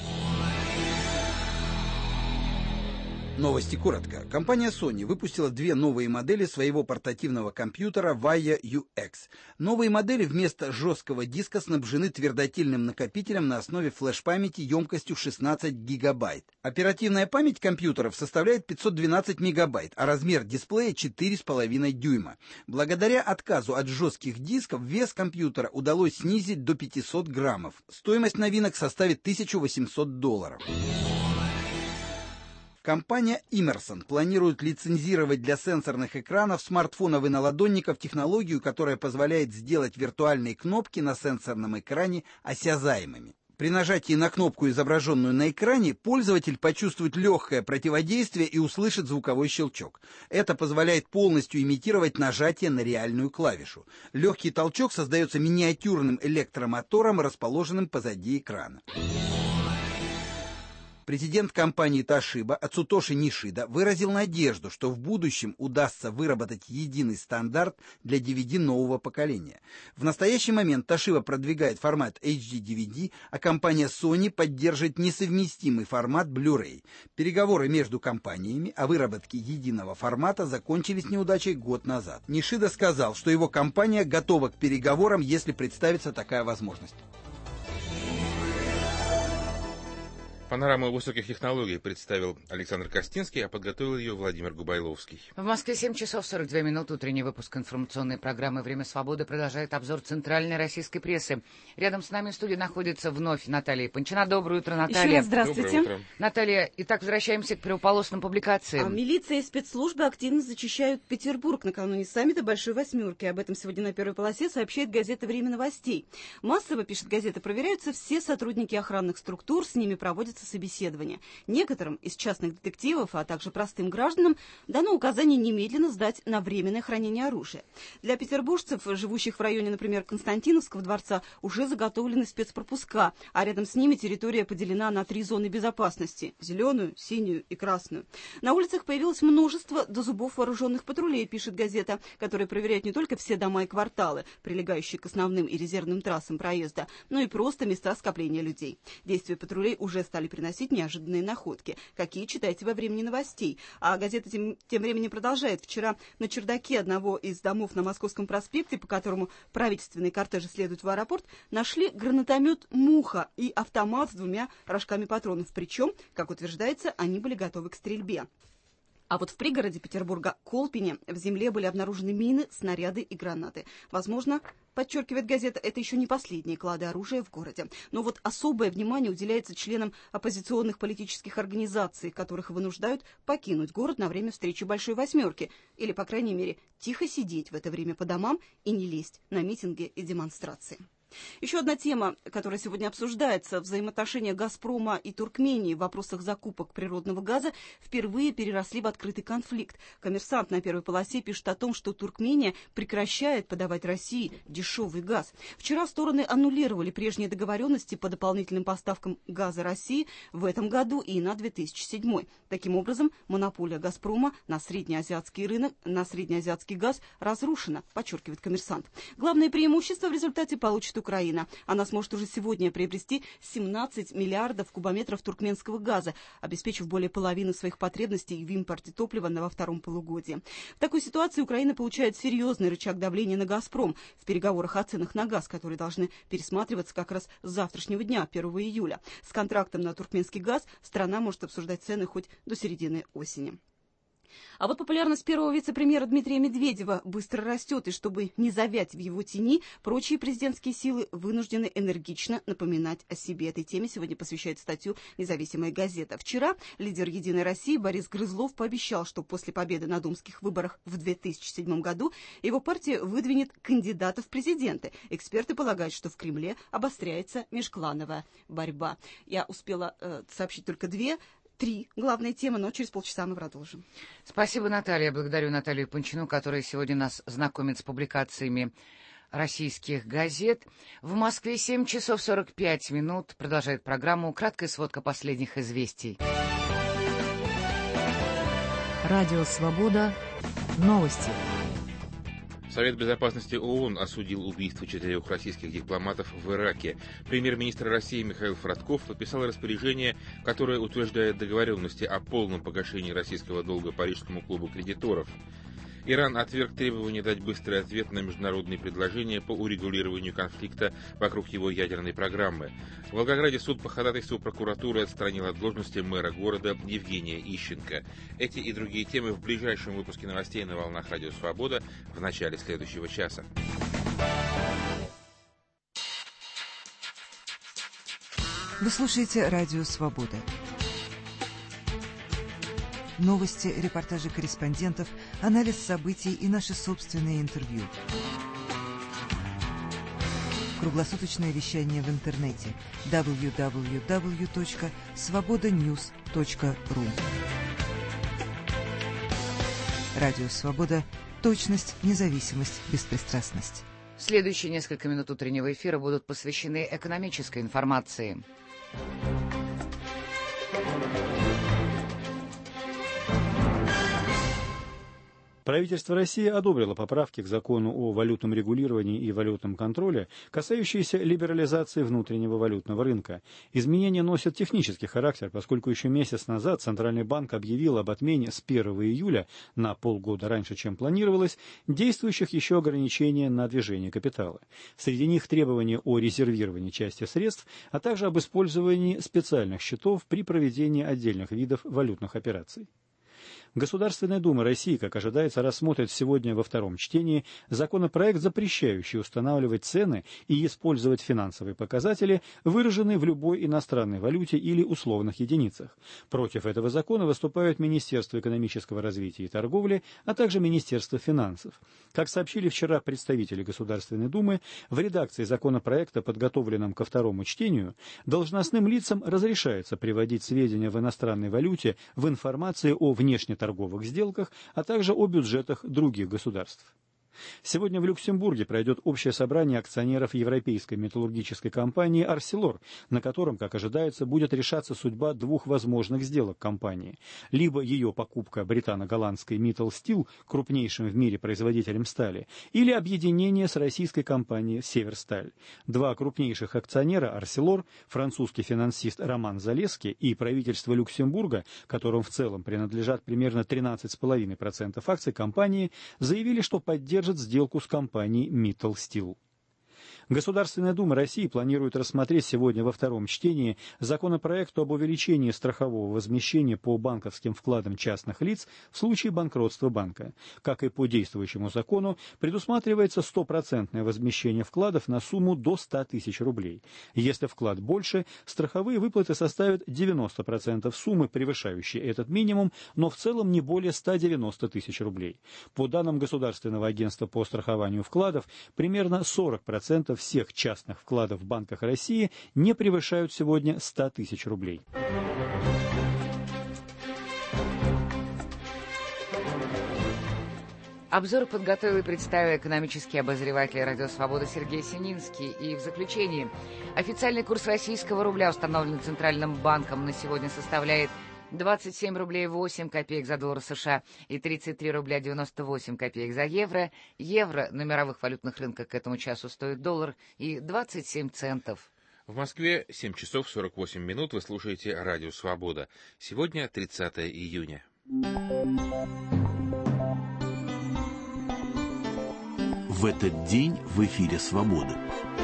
Новости коротко. Компания Sony выпустила две новые модели своего портативного компьютера Vaio ю экс. Новые модели вместо жесткого диска снабжены твердотельным накопителем на основе флеш-памяти емкостью шестнадцать гигабайт. Оперативная память компьютеров составляет пятьсот двенадцать мегабайт, а размер дисплея четыре с половиной дюйма. Благодаря отказу от жестких дисков вес компьютера удалось снизить до пятисот граммов. Стоимость новинок составит тысячу восемьсот долларов. Компания Emerson планирует лицензировать для сенсорных экранов, смартфонов и наладонников технологию, которая позволяет сделать виртуальные кнопки на сенсорном экране осязаемыми. При нажатии на кнопку, изображенную на экране, пользователь почувствует легкое противодействие и услышит звуковой щелчок. Это позволяет полностью имитировать нажатие на реальную клавишу. Легкий толчок создается миниатюрным электромотором, расположенным позади экрана. Президент компании Toshiba Ацутоши Нишида выразил надежду, что в будущем удастся выработать единый стандарт для ди ви ди нового поколения. В настоящий момент Toshiba продвигает формат эйч ди ди ви ди, а компания Sony поддерживает несовместимый формат Blu-ray. Переговоры между компаниями о выработке единого формата закончились неудачей год назад. Нишида сказал, что его компания готова к переговорам, если представится такая возможность. Панораму высоких технологий представил Александр Костинский, а подготовил ее Владимир Губайловский. В Москве семь часов сорок две минуты. Утренний выпуск информационной программы «Время свободы» продолжает обзор центральной российской прессы. Рядом с нами в студии находится вновь Наталья Панчина. Доброе утро, Наталья. Еще раз здравствуйте. Доброе утро. Наталья, итак, возвращаемся к первополосным публикациям. А милиция и спецслужбы активно зачищают Петербург накануне саммита Большой Восьмерки. Об этом сегодня на первой полосе сообщает газета «Время новостей». Массово, пишет газета, проверяются все сотрудники охранных структур, с ними проводятся собеседования. Некоторым из частных детективов, а также простым гражданам дано указание немедленно сдать на временное хранение оружия. Для петербуржцев, живущих в районе, например, Константиновского дворца, уже заготовлены спецпропуска, а рядом с ними территория поделена на три зоны безопасности – зеленую, синюю и красную. На улицах появилось множество до зубов вооруженных патрулей, пишет газета, которые проверяют не только все дома и кварталы, прилегающие к основным и резервным трассам проезда, но и просто места скопления людей. Действия патрулей уже стали приносить неожиданные находки. Какие, читайте во «Времени новостей». А газета тем, тем временем продолжает. Вчера на чердаке одного из домов на Московском проспекте, по которому правительственные кортежи следуют в аэропорт, нашли гранатомет «Муха» и автомат с двумя рожками патронов. Причем, как утверждается, они были готовы к стрельбе. А вот в пригороде Петербурга Колпине в земле были обнаружены мины, снаряды и гранаты. Возможно, подчеркивает газета, это еще не последние клады оружия в городе. Но вот особое внимание уделяется членам оппозиционных политических организаций, которых вынуждают покинуть город на время встречи Большой Восьмерки. Или, по крайней мере, тихо сидеть в это время по домам и не лезть на митинги и демонстрации. Еще одна тема, которая сегодня обсуждается, взаимоотношения «Газпрома» и Туркмении в вопросах закупок природного газа впервые переросли в открытый конфликт. «Коммерсант» на первой полосе пишет о том, что Туркмения прекращает подавать России дешевый газ. Вчера стороны аннулировали прежние договоренности по дополнительным поставкам газа России в этом году и на две тысячи седьмой. Таким образом, монополия «Газпрома» на среднеазиатский рынок, на среднеазиатский газ разрушена, подчеркивает «Коммерсант». Главное преимущество в результате получит Украина. Она сможет уже сегодня приобрести семнадцать миллиардов кубометров туркменского газа, обеспечив более половины своих потребностей в импорте топлива во втором полугодии. В такой ситуации Украина получает серьезный рычаг давления на «Газпром» в переговорах о ценах на газ, которые должны пересматриваться как раз с завтрашнего дня, первого июля. С контрактом на туркменский газ страна может обсуждать цены хоть до середины осени. А вот популярность первого вице-премьера Дмитрия Медведева быстро растет, и чтобы не завять в его тени, прочие президентские силы вынуждены энергично напоминать о себе. Этой теме сегодня посвящает статью «Независимая газета». Вчера лидер «Единой России» Борис Грызлов пообещал, что после победы на думских выборах в две тысячи седьмом году его партия выдвинет кандидата в президенты. Эксперты полагают, что в Кремле обостряется межклановая борьба. Я успела э, сообщить только две Три главные темы, но через полчаса мы продолжим. Спасибо, Наталья. Благодарю Наталью Панчину, которая сегодня нас знакомит с публикациями российских газет. В Москве семь часов сорок пять минут. Продолжает программу «Краткая сводка последних известий». Радио «Свобода». Новости. Совет безопасности ООН осудил убийство четырех российских дипломатов в Ираке. Премьер-министр России Михаил Фродков подписал распоряжение, которое утверждает договоренности о полном погашении российского долга Парижскому клубу кредиторов. Иран отверг требование дать быстрый ответ на международные предложения по урегулированию конфликта вокруг его ядерной программы. В Волгограде суд по ходатайству прокуратуры отстранил от должности мэра города Евгения Ищенко. Эти и другие темы в ближайшем выпуске новостей на волнах Радио Свобода в начале следующего часа. Вы слушаете Радио Свобода. Новости, репортажи корреспондентов, анализ событий и наши собственные интервью. Круглосуточное вещание в интернете дабл ю дабл ю дабл ю точка свобода ньюс точка ру. Радио Свобода. Точность, независимость, беспристрастность. Следующие несколько минут утреннего эфира будут посвящены экономической информации. Правительство России одобрило поправки к закону о валютном регулировании и валютном контроле, касающиеся либерализации внутреннего валютного рынка. Изменения носят технический характер, поскольку еще месяц назад Центральный банк объявил об отмене с первого июля, на полгода раньше, чем планировалось, действующих еще ограничений на движение капитала. Среди них требования о резервировании части средств, а также об использовании специальных счетов при проведении отдельных видов валютных операций. Государственная Дума России, как ожидается, рассмотрит сегодня во втором чтении законопроект, запрещающий устанавливать цены и использовать финансовые показатели, выраженные в любой иностранной валюте или условных единицах. Против этого закона выступают Министерство экономического развития и торговли, а также Министерство финансов. Как сообщили вчера представители Государственной Думы, в редакции законопроекта, подготовленном ко второму чтению, должностным лицам разрешается приводить сведения в иностранной валюте в информации о внешнеторговых торговых сделках, а также о бюджетах других государств. Сегодня в Люксембурге пройдет общее собрание акционеров европейской металлургической компании «Арселор», на котором, как ожидается, будет решаться судьба двух возможных сделок компании. Либо ее покупка британо-голландской Mittal Steel, крупнейшим в мире производителем стали, или объединение с российской компанией «Северсталь». Два крупнейших акционера «Арселор», французский финансист Роман Залески и правительство Люксембурга, которым в целом принадлежат примерно тринадцать целых пять десятых процента акций компании, заявили, что поддержат сделку с компанией Mittal Steel. Государственная Дума России планирует рассмотреть сегодня во втором чтении законопроект об увеличении страхового возмещения по банковским вкладам частных лиц в случае банкротства банка. Как и по действующему закону, предусматривается стопроцентное возмещение вкладов на сумму до ста тысяч рублей. Если вклад больше, страховые выплаты составят девяносто процентов суммы, превышающей этот минимум, но в целом не более ста девяноста тысяч рублей. По данным Государственного агентства по страхованию вкладов, примерно сорок процентов всех частных вкладов в банках России не превышают сегодня ста тысяч рублей. Обзор подготовил и представил экономический обозреватель «Радио Свобода» Сергей Сининский. И в заключении, официальный курс российского рубля, установленный Центральным банком, на сегодня составляет двадцать семь рублей восемь копеек за доллар США и тридцать три рубля девяносто восемь копеек за евро. Евро на мировых валютных рынках к этому часу стоит доллар и двадцать семь центов. В Москве семь часов сорок восемь минут. Вы слушаете «Радио Свобода». Сегодня тридцатое июня. В этот день в эфире «Свобода».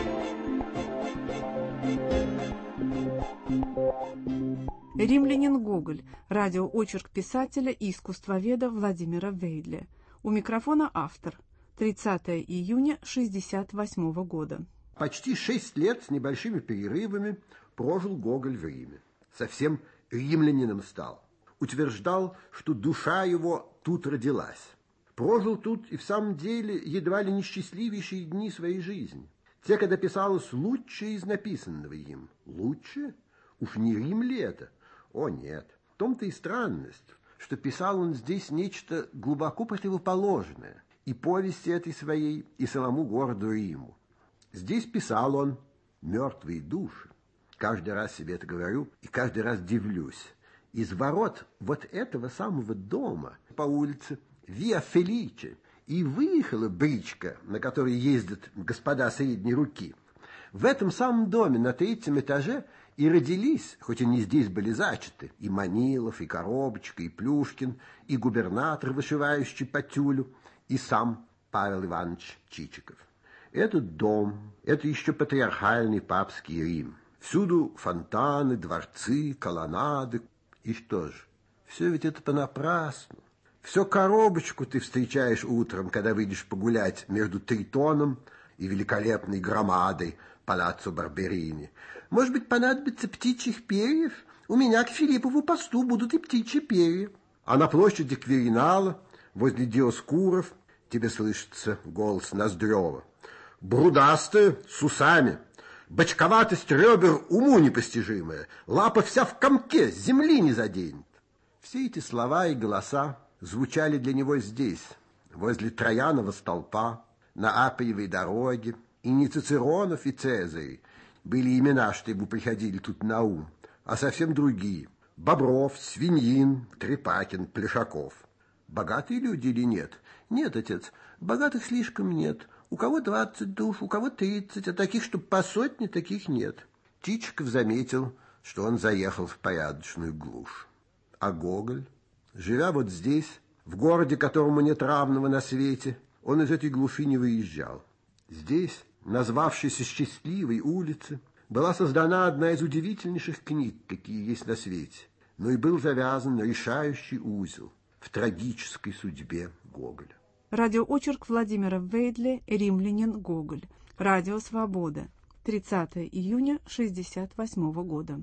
Римлянин Гоголь. Радиоочерк писателя и искусствоведа Владимира Вейдля. У микрофона автор. тридцатое июня шестьдесят восьмого года. Почти шесть лет с небольшими перерывами прожил Гоголь в Риме. Совсем римлянином стал. Утверждал, что душа его тут родилась. Прожил тут и в самом деле едва ли не счастливейшие дни своей жизни. Те, когда писалось лучшее из написанного им. Лучше? Уж не Рим ли это? О, нет. В том-то и странность, что писал он здесь нечто глубоко противоположное и повести этой своей, и самому городу Риму. Здесь писал он «мертвые души». Каждый раз себе это говорю и каждый раз дивлюсь. Из ворот вот этого самого дома по улице Виа Феличе и выехала бричка, на которой ездят господа средней руки. В этом самом доме на третьем этаже и родились, хоть они здесь были зачаты, и Манилов, и Коробочка, и Плюшкин, и губернатор, вышивающий по тюлю, и сам Павел Иванович Чичиков. Этот дом, это еще патриархальный папский Рим. Всюду фонтаны, дворцы, колоннады. И что же, все ведь это понапрасну. Все Коробочку ты встречаешь утром, когда выйдешь погулять между Тритоном и великолепной громадой Палаццо Барберини. Может быть, понадобится птичьих перьев? У меня к Филиппову посту будут и птичьи перья. А на площади Кверинала, возле Диоскуров, тебе слышится голос Ноздрева. Брудастая, с усами, бочковатость ребер уму непостижимая, лапа вся в комке, земли не заденет. Все эти слова и голоса звучали для него здесь, возле Троянова столпа, на Аппиевой дороге, и не Цицеронов и Цезарей были имена, что ему приходили тут на ум, а совсем другие. Бобров, Свиньин, Трепакин, Плешаков. Богатые люди или нет? Нет, отец, богатых слишком нет. У кого двадцать душ, у кого тридцать, а таких, чтоб по сотне, таких нет. Чичиков заметил, что он заехал в порядочную глушь. А Гоголь, живя вот здесь, в городе, которому нет равного на свете, он из этой глуши не выезжал. Здесь, назвавшейся Счастливой улице, была создана одна из удивительнейших книг, какие есть на свете, но и был завязан решающий узел в трагической судьбе Гоголя. Радиоочерк Владимира Вейдля «Римлянин Гоголь». Радио «Свобода». тридцатое июня шестьдесят восьмого года.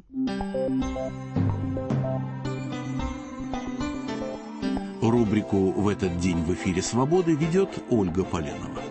Рубрику «В этот день в эфире «Свободы» ведет Ольга Поленова.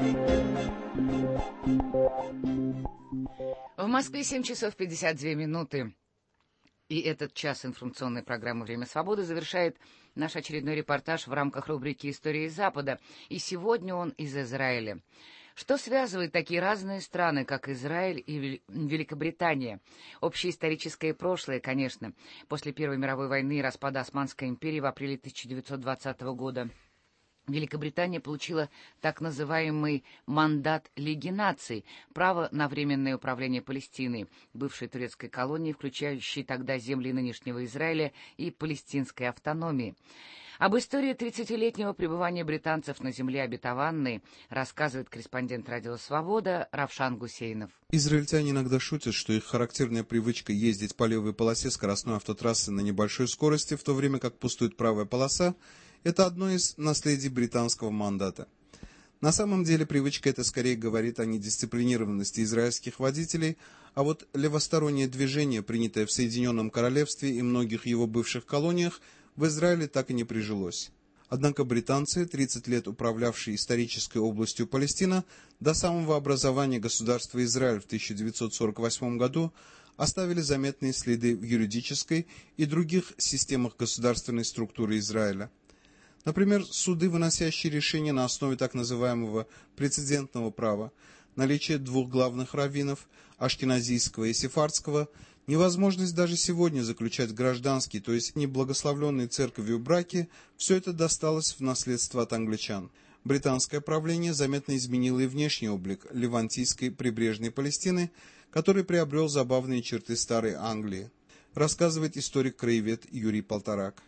В Москве семь часов пятьдесят две минуты. И этот час информационной программы «Время свободы» завершает наш очередной репортаж в рамках рубрики «Истории Запада». И сегодня он из Израиля. Что связывает такие разные страны, как Израиль и Великобритания? Общее историческое прошлое, конечно. После Первой мировой войны и распада Османской империи в апреле тысяча девятьсот двадцатого года Великобритания получила так называемый мандат Лиги наций, право на временное управление Палестиной, бывшей турецкой колонией, включающей тогда земли нынешнего Израиля и палестинской автономии. Об истории тридцатилетнего пребывания британцев на земле обетованной рассказывает корреспондент «Радио Свобода» Равшан Гусейнов. Израильтяне иногда шутят, что их характерная привычка ездить по левой полосе скоростной автотрассы на небольшой скорости, в то время как пустует правая полоса, это одно из наследий британского мандата. На самом деле привычка эта скорее говорит о недисциплинированности израильских водителей, а вот левостороннее движение, принятое в Соединенном Королевстве и многих его бывших колониях, в Израиле так и не прижилось. Однако британцы, тридцать лет управлявшие исторической областью Палестина, до самого образования государства Израиль в тысяча девятьсот сорок восьмом году оставили заметные следы в юридической и других системах государственной структуры Израиля. Например, суды, выносящие решения на основе так называемого прецедентного права, наличие двух главных раввинов, ашкеназийского и сефардского, невозможность даже сегодня заключать гражданские, то есть неблагословленные церковью браки, все это досталось в наследство от англичан. Британское правление заметно изменило и внешний облик левантийской прибрежной Палестины, который приобрел забавные черты старой Англии, рассказывает историк-краевед Юрий Полторак.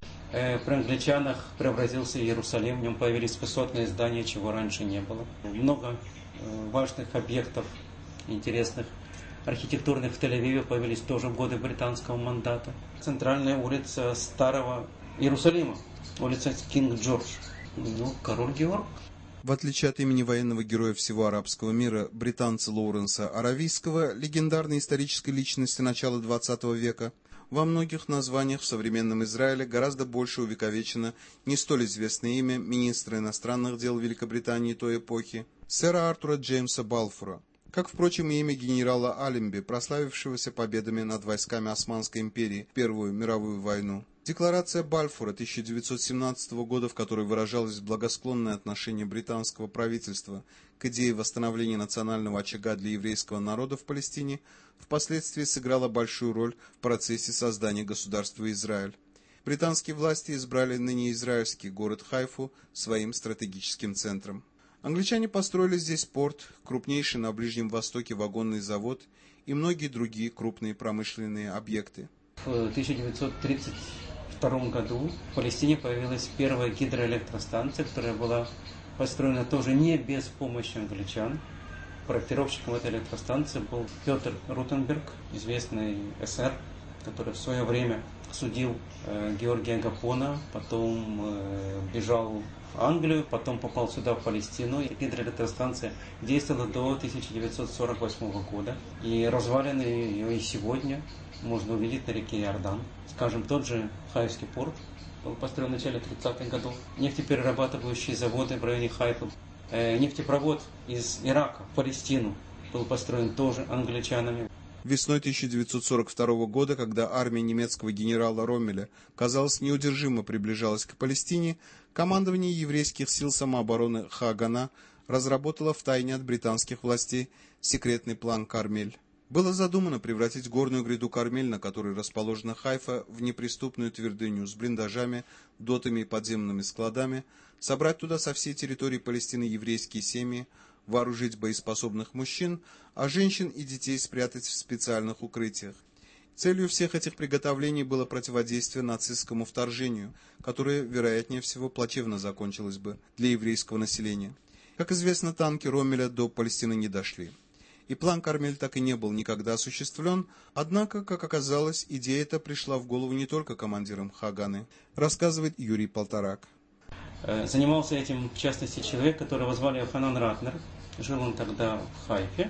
При англичанах преобразился Иерусалим, в нем появились высотные здания, чего раньше не было. Много важных объектов, интересных, архитектурных в Тель-Авиве появились тоже в годы британского мандата. Центральная улица старого Иерусалима, улица Кинг-Джордж, ну, король Георг. В отличие от имени военного героя всего арабского мира, британца Лоуренса Аравийского, легендарной исторической личности начала двадцатого века, во многих названиях в современном Израиле гораздо больше увековечено не столь известное имя министра иностранных дел Великобритании той эпохи, сэра Артура Джеймса Балфура, как, впрочем, и имя генерала Алленби, прославившегося победами над войсками Османской империи в Первую мировую войну. Декларация Бальфура тысяча девятьсот семнадцатого года, в которой выражалось благосклонное отношение британского правительства к идее восстановления национального очага для еврейского народа в Палестине, впоследствии сыграла большую роль в процессе создания государства Израиль. Британские власти избрали ныне израильский город Хайфу своим стратегическим центром. Англичане построили здесь порт, крупнейший на Ближнем Востоке вагонный завод и многие другие крупные промышленные объекты. В тысяча девятьсот тридцать втором году в Палестине появилась первая гидроэлектростанция, которая была построена тоже не без помощи англичан. Проектировщиком этой электростанции был Петр Рутенберг, известный эсер, который в свое время судил э, Георгия Гапона, потом э, бежал в Англию, потом попал сюда, в Палестину. И гидроэлектростанция действовала до тысяча девятьсот сорок восьмого года. И развалины ее и сегодня можно увидеть на реке Иордан. Скажем, тот же Хайфский порт был построен в начале тридцатых годов. Нефтеперерабатывающие заводы в районе Хайфа. Э, нефтепровод из Ирака в Палестину был построен тоже англичанами. Весной тысяча девятьсот сорок второго года, когда армия немецкого генерала Роммеля, казалось, неудержимо приближалась к Палестине, командование еврейских сил самообороны Хагана разработало втайне от британских властей секретный план «Кармель». Было задумано превратить горную гряду Кармель, на которой расположена Хайфа, в неприступную твердыню с блиндажами, дотами и подземными складами, собрать туда со всей территории Палестины еврейские семьи, вооружить боеспособных мужчин, а женщин и детей спрятать в специальных укрытиях. Целью всех этих приготовлений было противодействие нацистскому вторжению, которое, вероятнее всего, плачевно закончилось бы для еврейского населения. Как известно, танки Роммеля до Палестины не дошли. И план «Кармель» так и не был никогда осуществлен, однако, как оказалось, идея эта пришла в голову не только командирам Хаганы, рассказывает Юрий Полторак. Занимался этим, в частности, человек, которого звали Ханан Ратнер. Жил он тогда в Хайфе.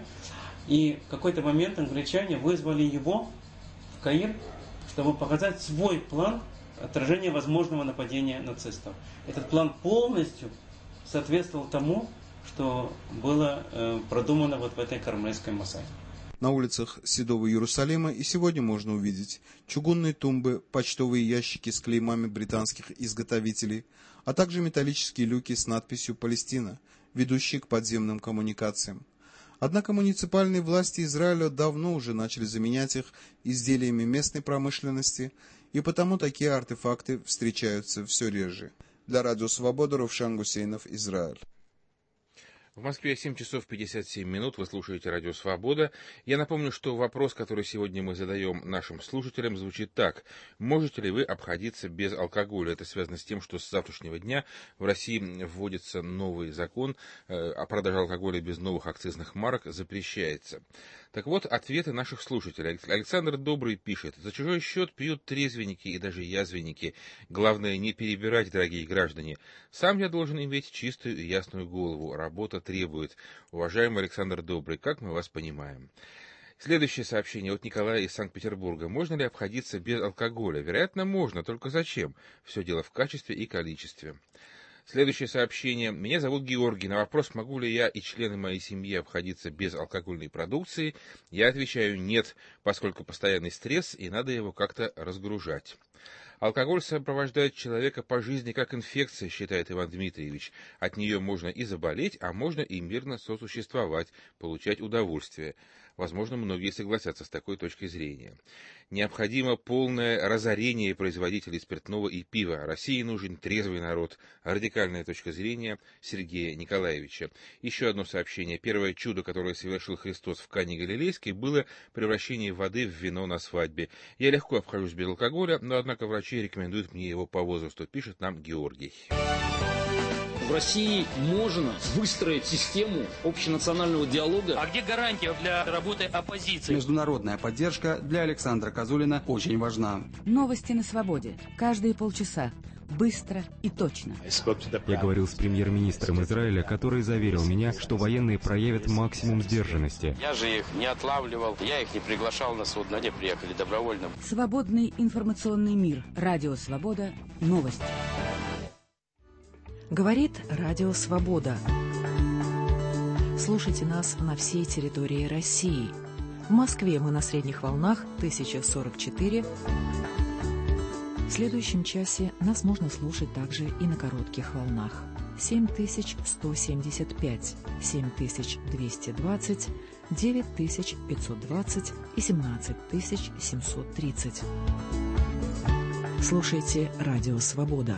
И в какой-то момент англичане вызвали его в Каир, чтобы показать свой план отражения возможного нападения нацистов. Этот план полностью соответствовал тому, что было э, продумано вот в этой кармельской массаде. На улицах Седого Иерусалима и сегодня можно увидеть чугунные тумбы, почтовые ящики с клеймами британских изготовителей, а также металлические люки с надписью «Палестина», ведущие к подземным коммуникациям. Однако муниципальные власти Израиля давно уже начали заменять их изделиями местной промышленности, и потому такие артефакты встречаются все реже. Для Радио Свобода Равшан Гусейнов, Израиль. В Москве семь часов пятьдесят семь минут, вы слушаете Радио Свобода. Я напомню, что вопрос, который сегодня мы задаем нашим слушателям, звучит так. Можете ли вы обходиться без алкоголя? Это связано с тем, что с завтрашнего дня в России вводится новый закон, о продаже алкоголя без новых акцизных марок запрещается. Так вот, ответы наших слушателей. Александр Добрый пишет. За чужой счет пьют трезвенники и даже язвенники. Главное, не перебирать, дорогие граждане. Сам я должен иметь чистую и ясную голову. Работа требует. Уважаемый Александр Добрый, как мы вас понимаем? Следующее сообщение от Николая из Санкт-Петербурга. Можно ли обходиться без алкоголя? Вероятно, можно, только зачем? Все дело в качестве и количестве. Следующее сообщение. Меня зовут Георгий. На вопрос, могу ли я и члены моей семьи обходиться без алкогольной продукции, я отвечаю нет, поскольку постоянный стресс, и надо его как-то разгружать. Алкоголь сопровождает человека по жизни как инфекция, считает Иван Дмитриевич. От нее можно и заболеть, а можно и мирно сосуществовать, получать удовольствие. Возможно, многие согласятся с такой точкой зрения. Необходимо полное разорение производителей спиртного и пива. России нужен трезвый народ. Радикальная точка зрения Сергея Николаевича. Еще одно сообщение. Первое чудо, которое совершил Христос в Кане Галилейской, было превращение воды в вино на свадьбе. Я легко обхожусь без алкоголя, но, однако, врачи рекомендуют мне его по возрасту, пишет нам Георгий. В России можно выстроить систему общенационального диалога. А где гарантия для работы оппозиции? Международная поддержка для Александра Козулина очень важна. Новости на свободе. Каждые полчаса. Быстро и точно. Я говорил с премьер-министром Израиля, который заверил меня, что военные проявят максимум сдержанности. Я же их не отлавливал, я их не приглашал на суд, они приехали добровольно. Свободный информационный мир. Радио Свобода. Новости. Говорит Радио Свобода. Слушайте нас на всей территории России. В Москве мы на средних волнах тысяча сорок четыре. В следующем часе нас можно слушать также и на коротких волнах. семь тысяч сто семьдесят пять, семь тысяч двести двадцать, девять тысяч пятьсот двадцать и семнадцать тысяч семьсот тридцать. Слушайте Радио Свобода.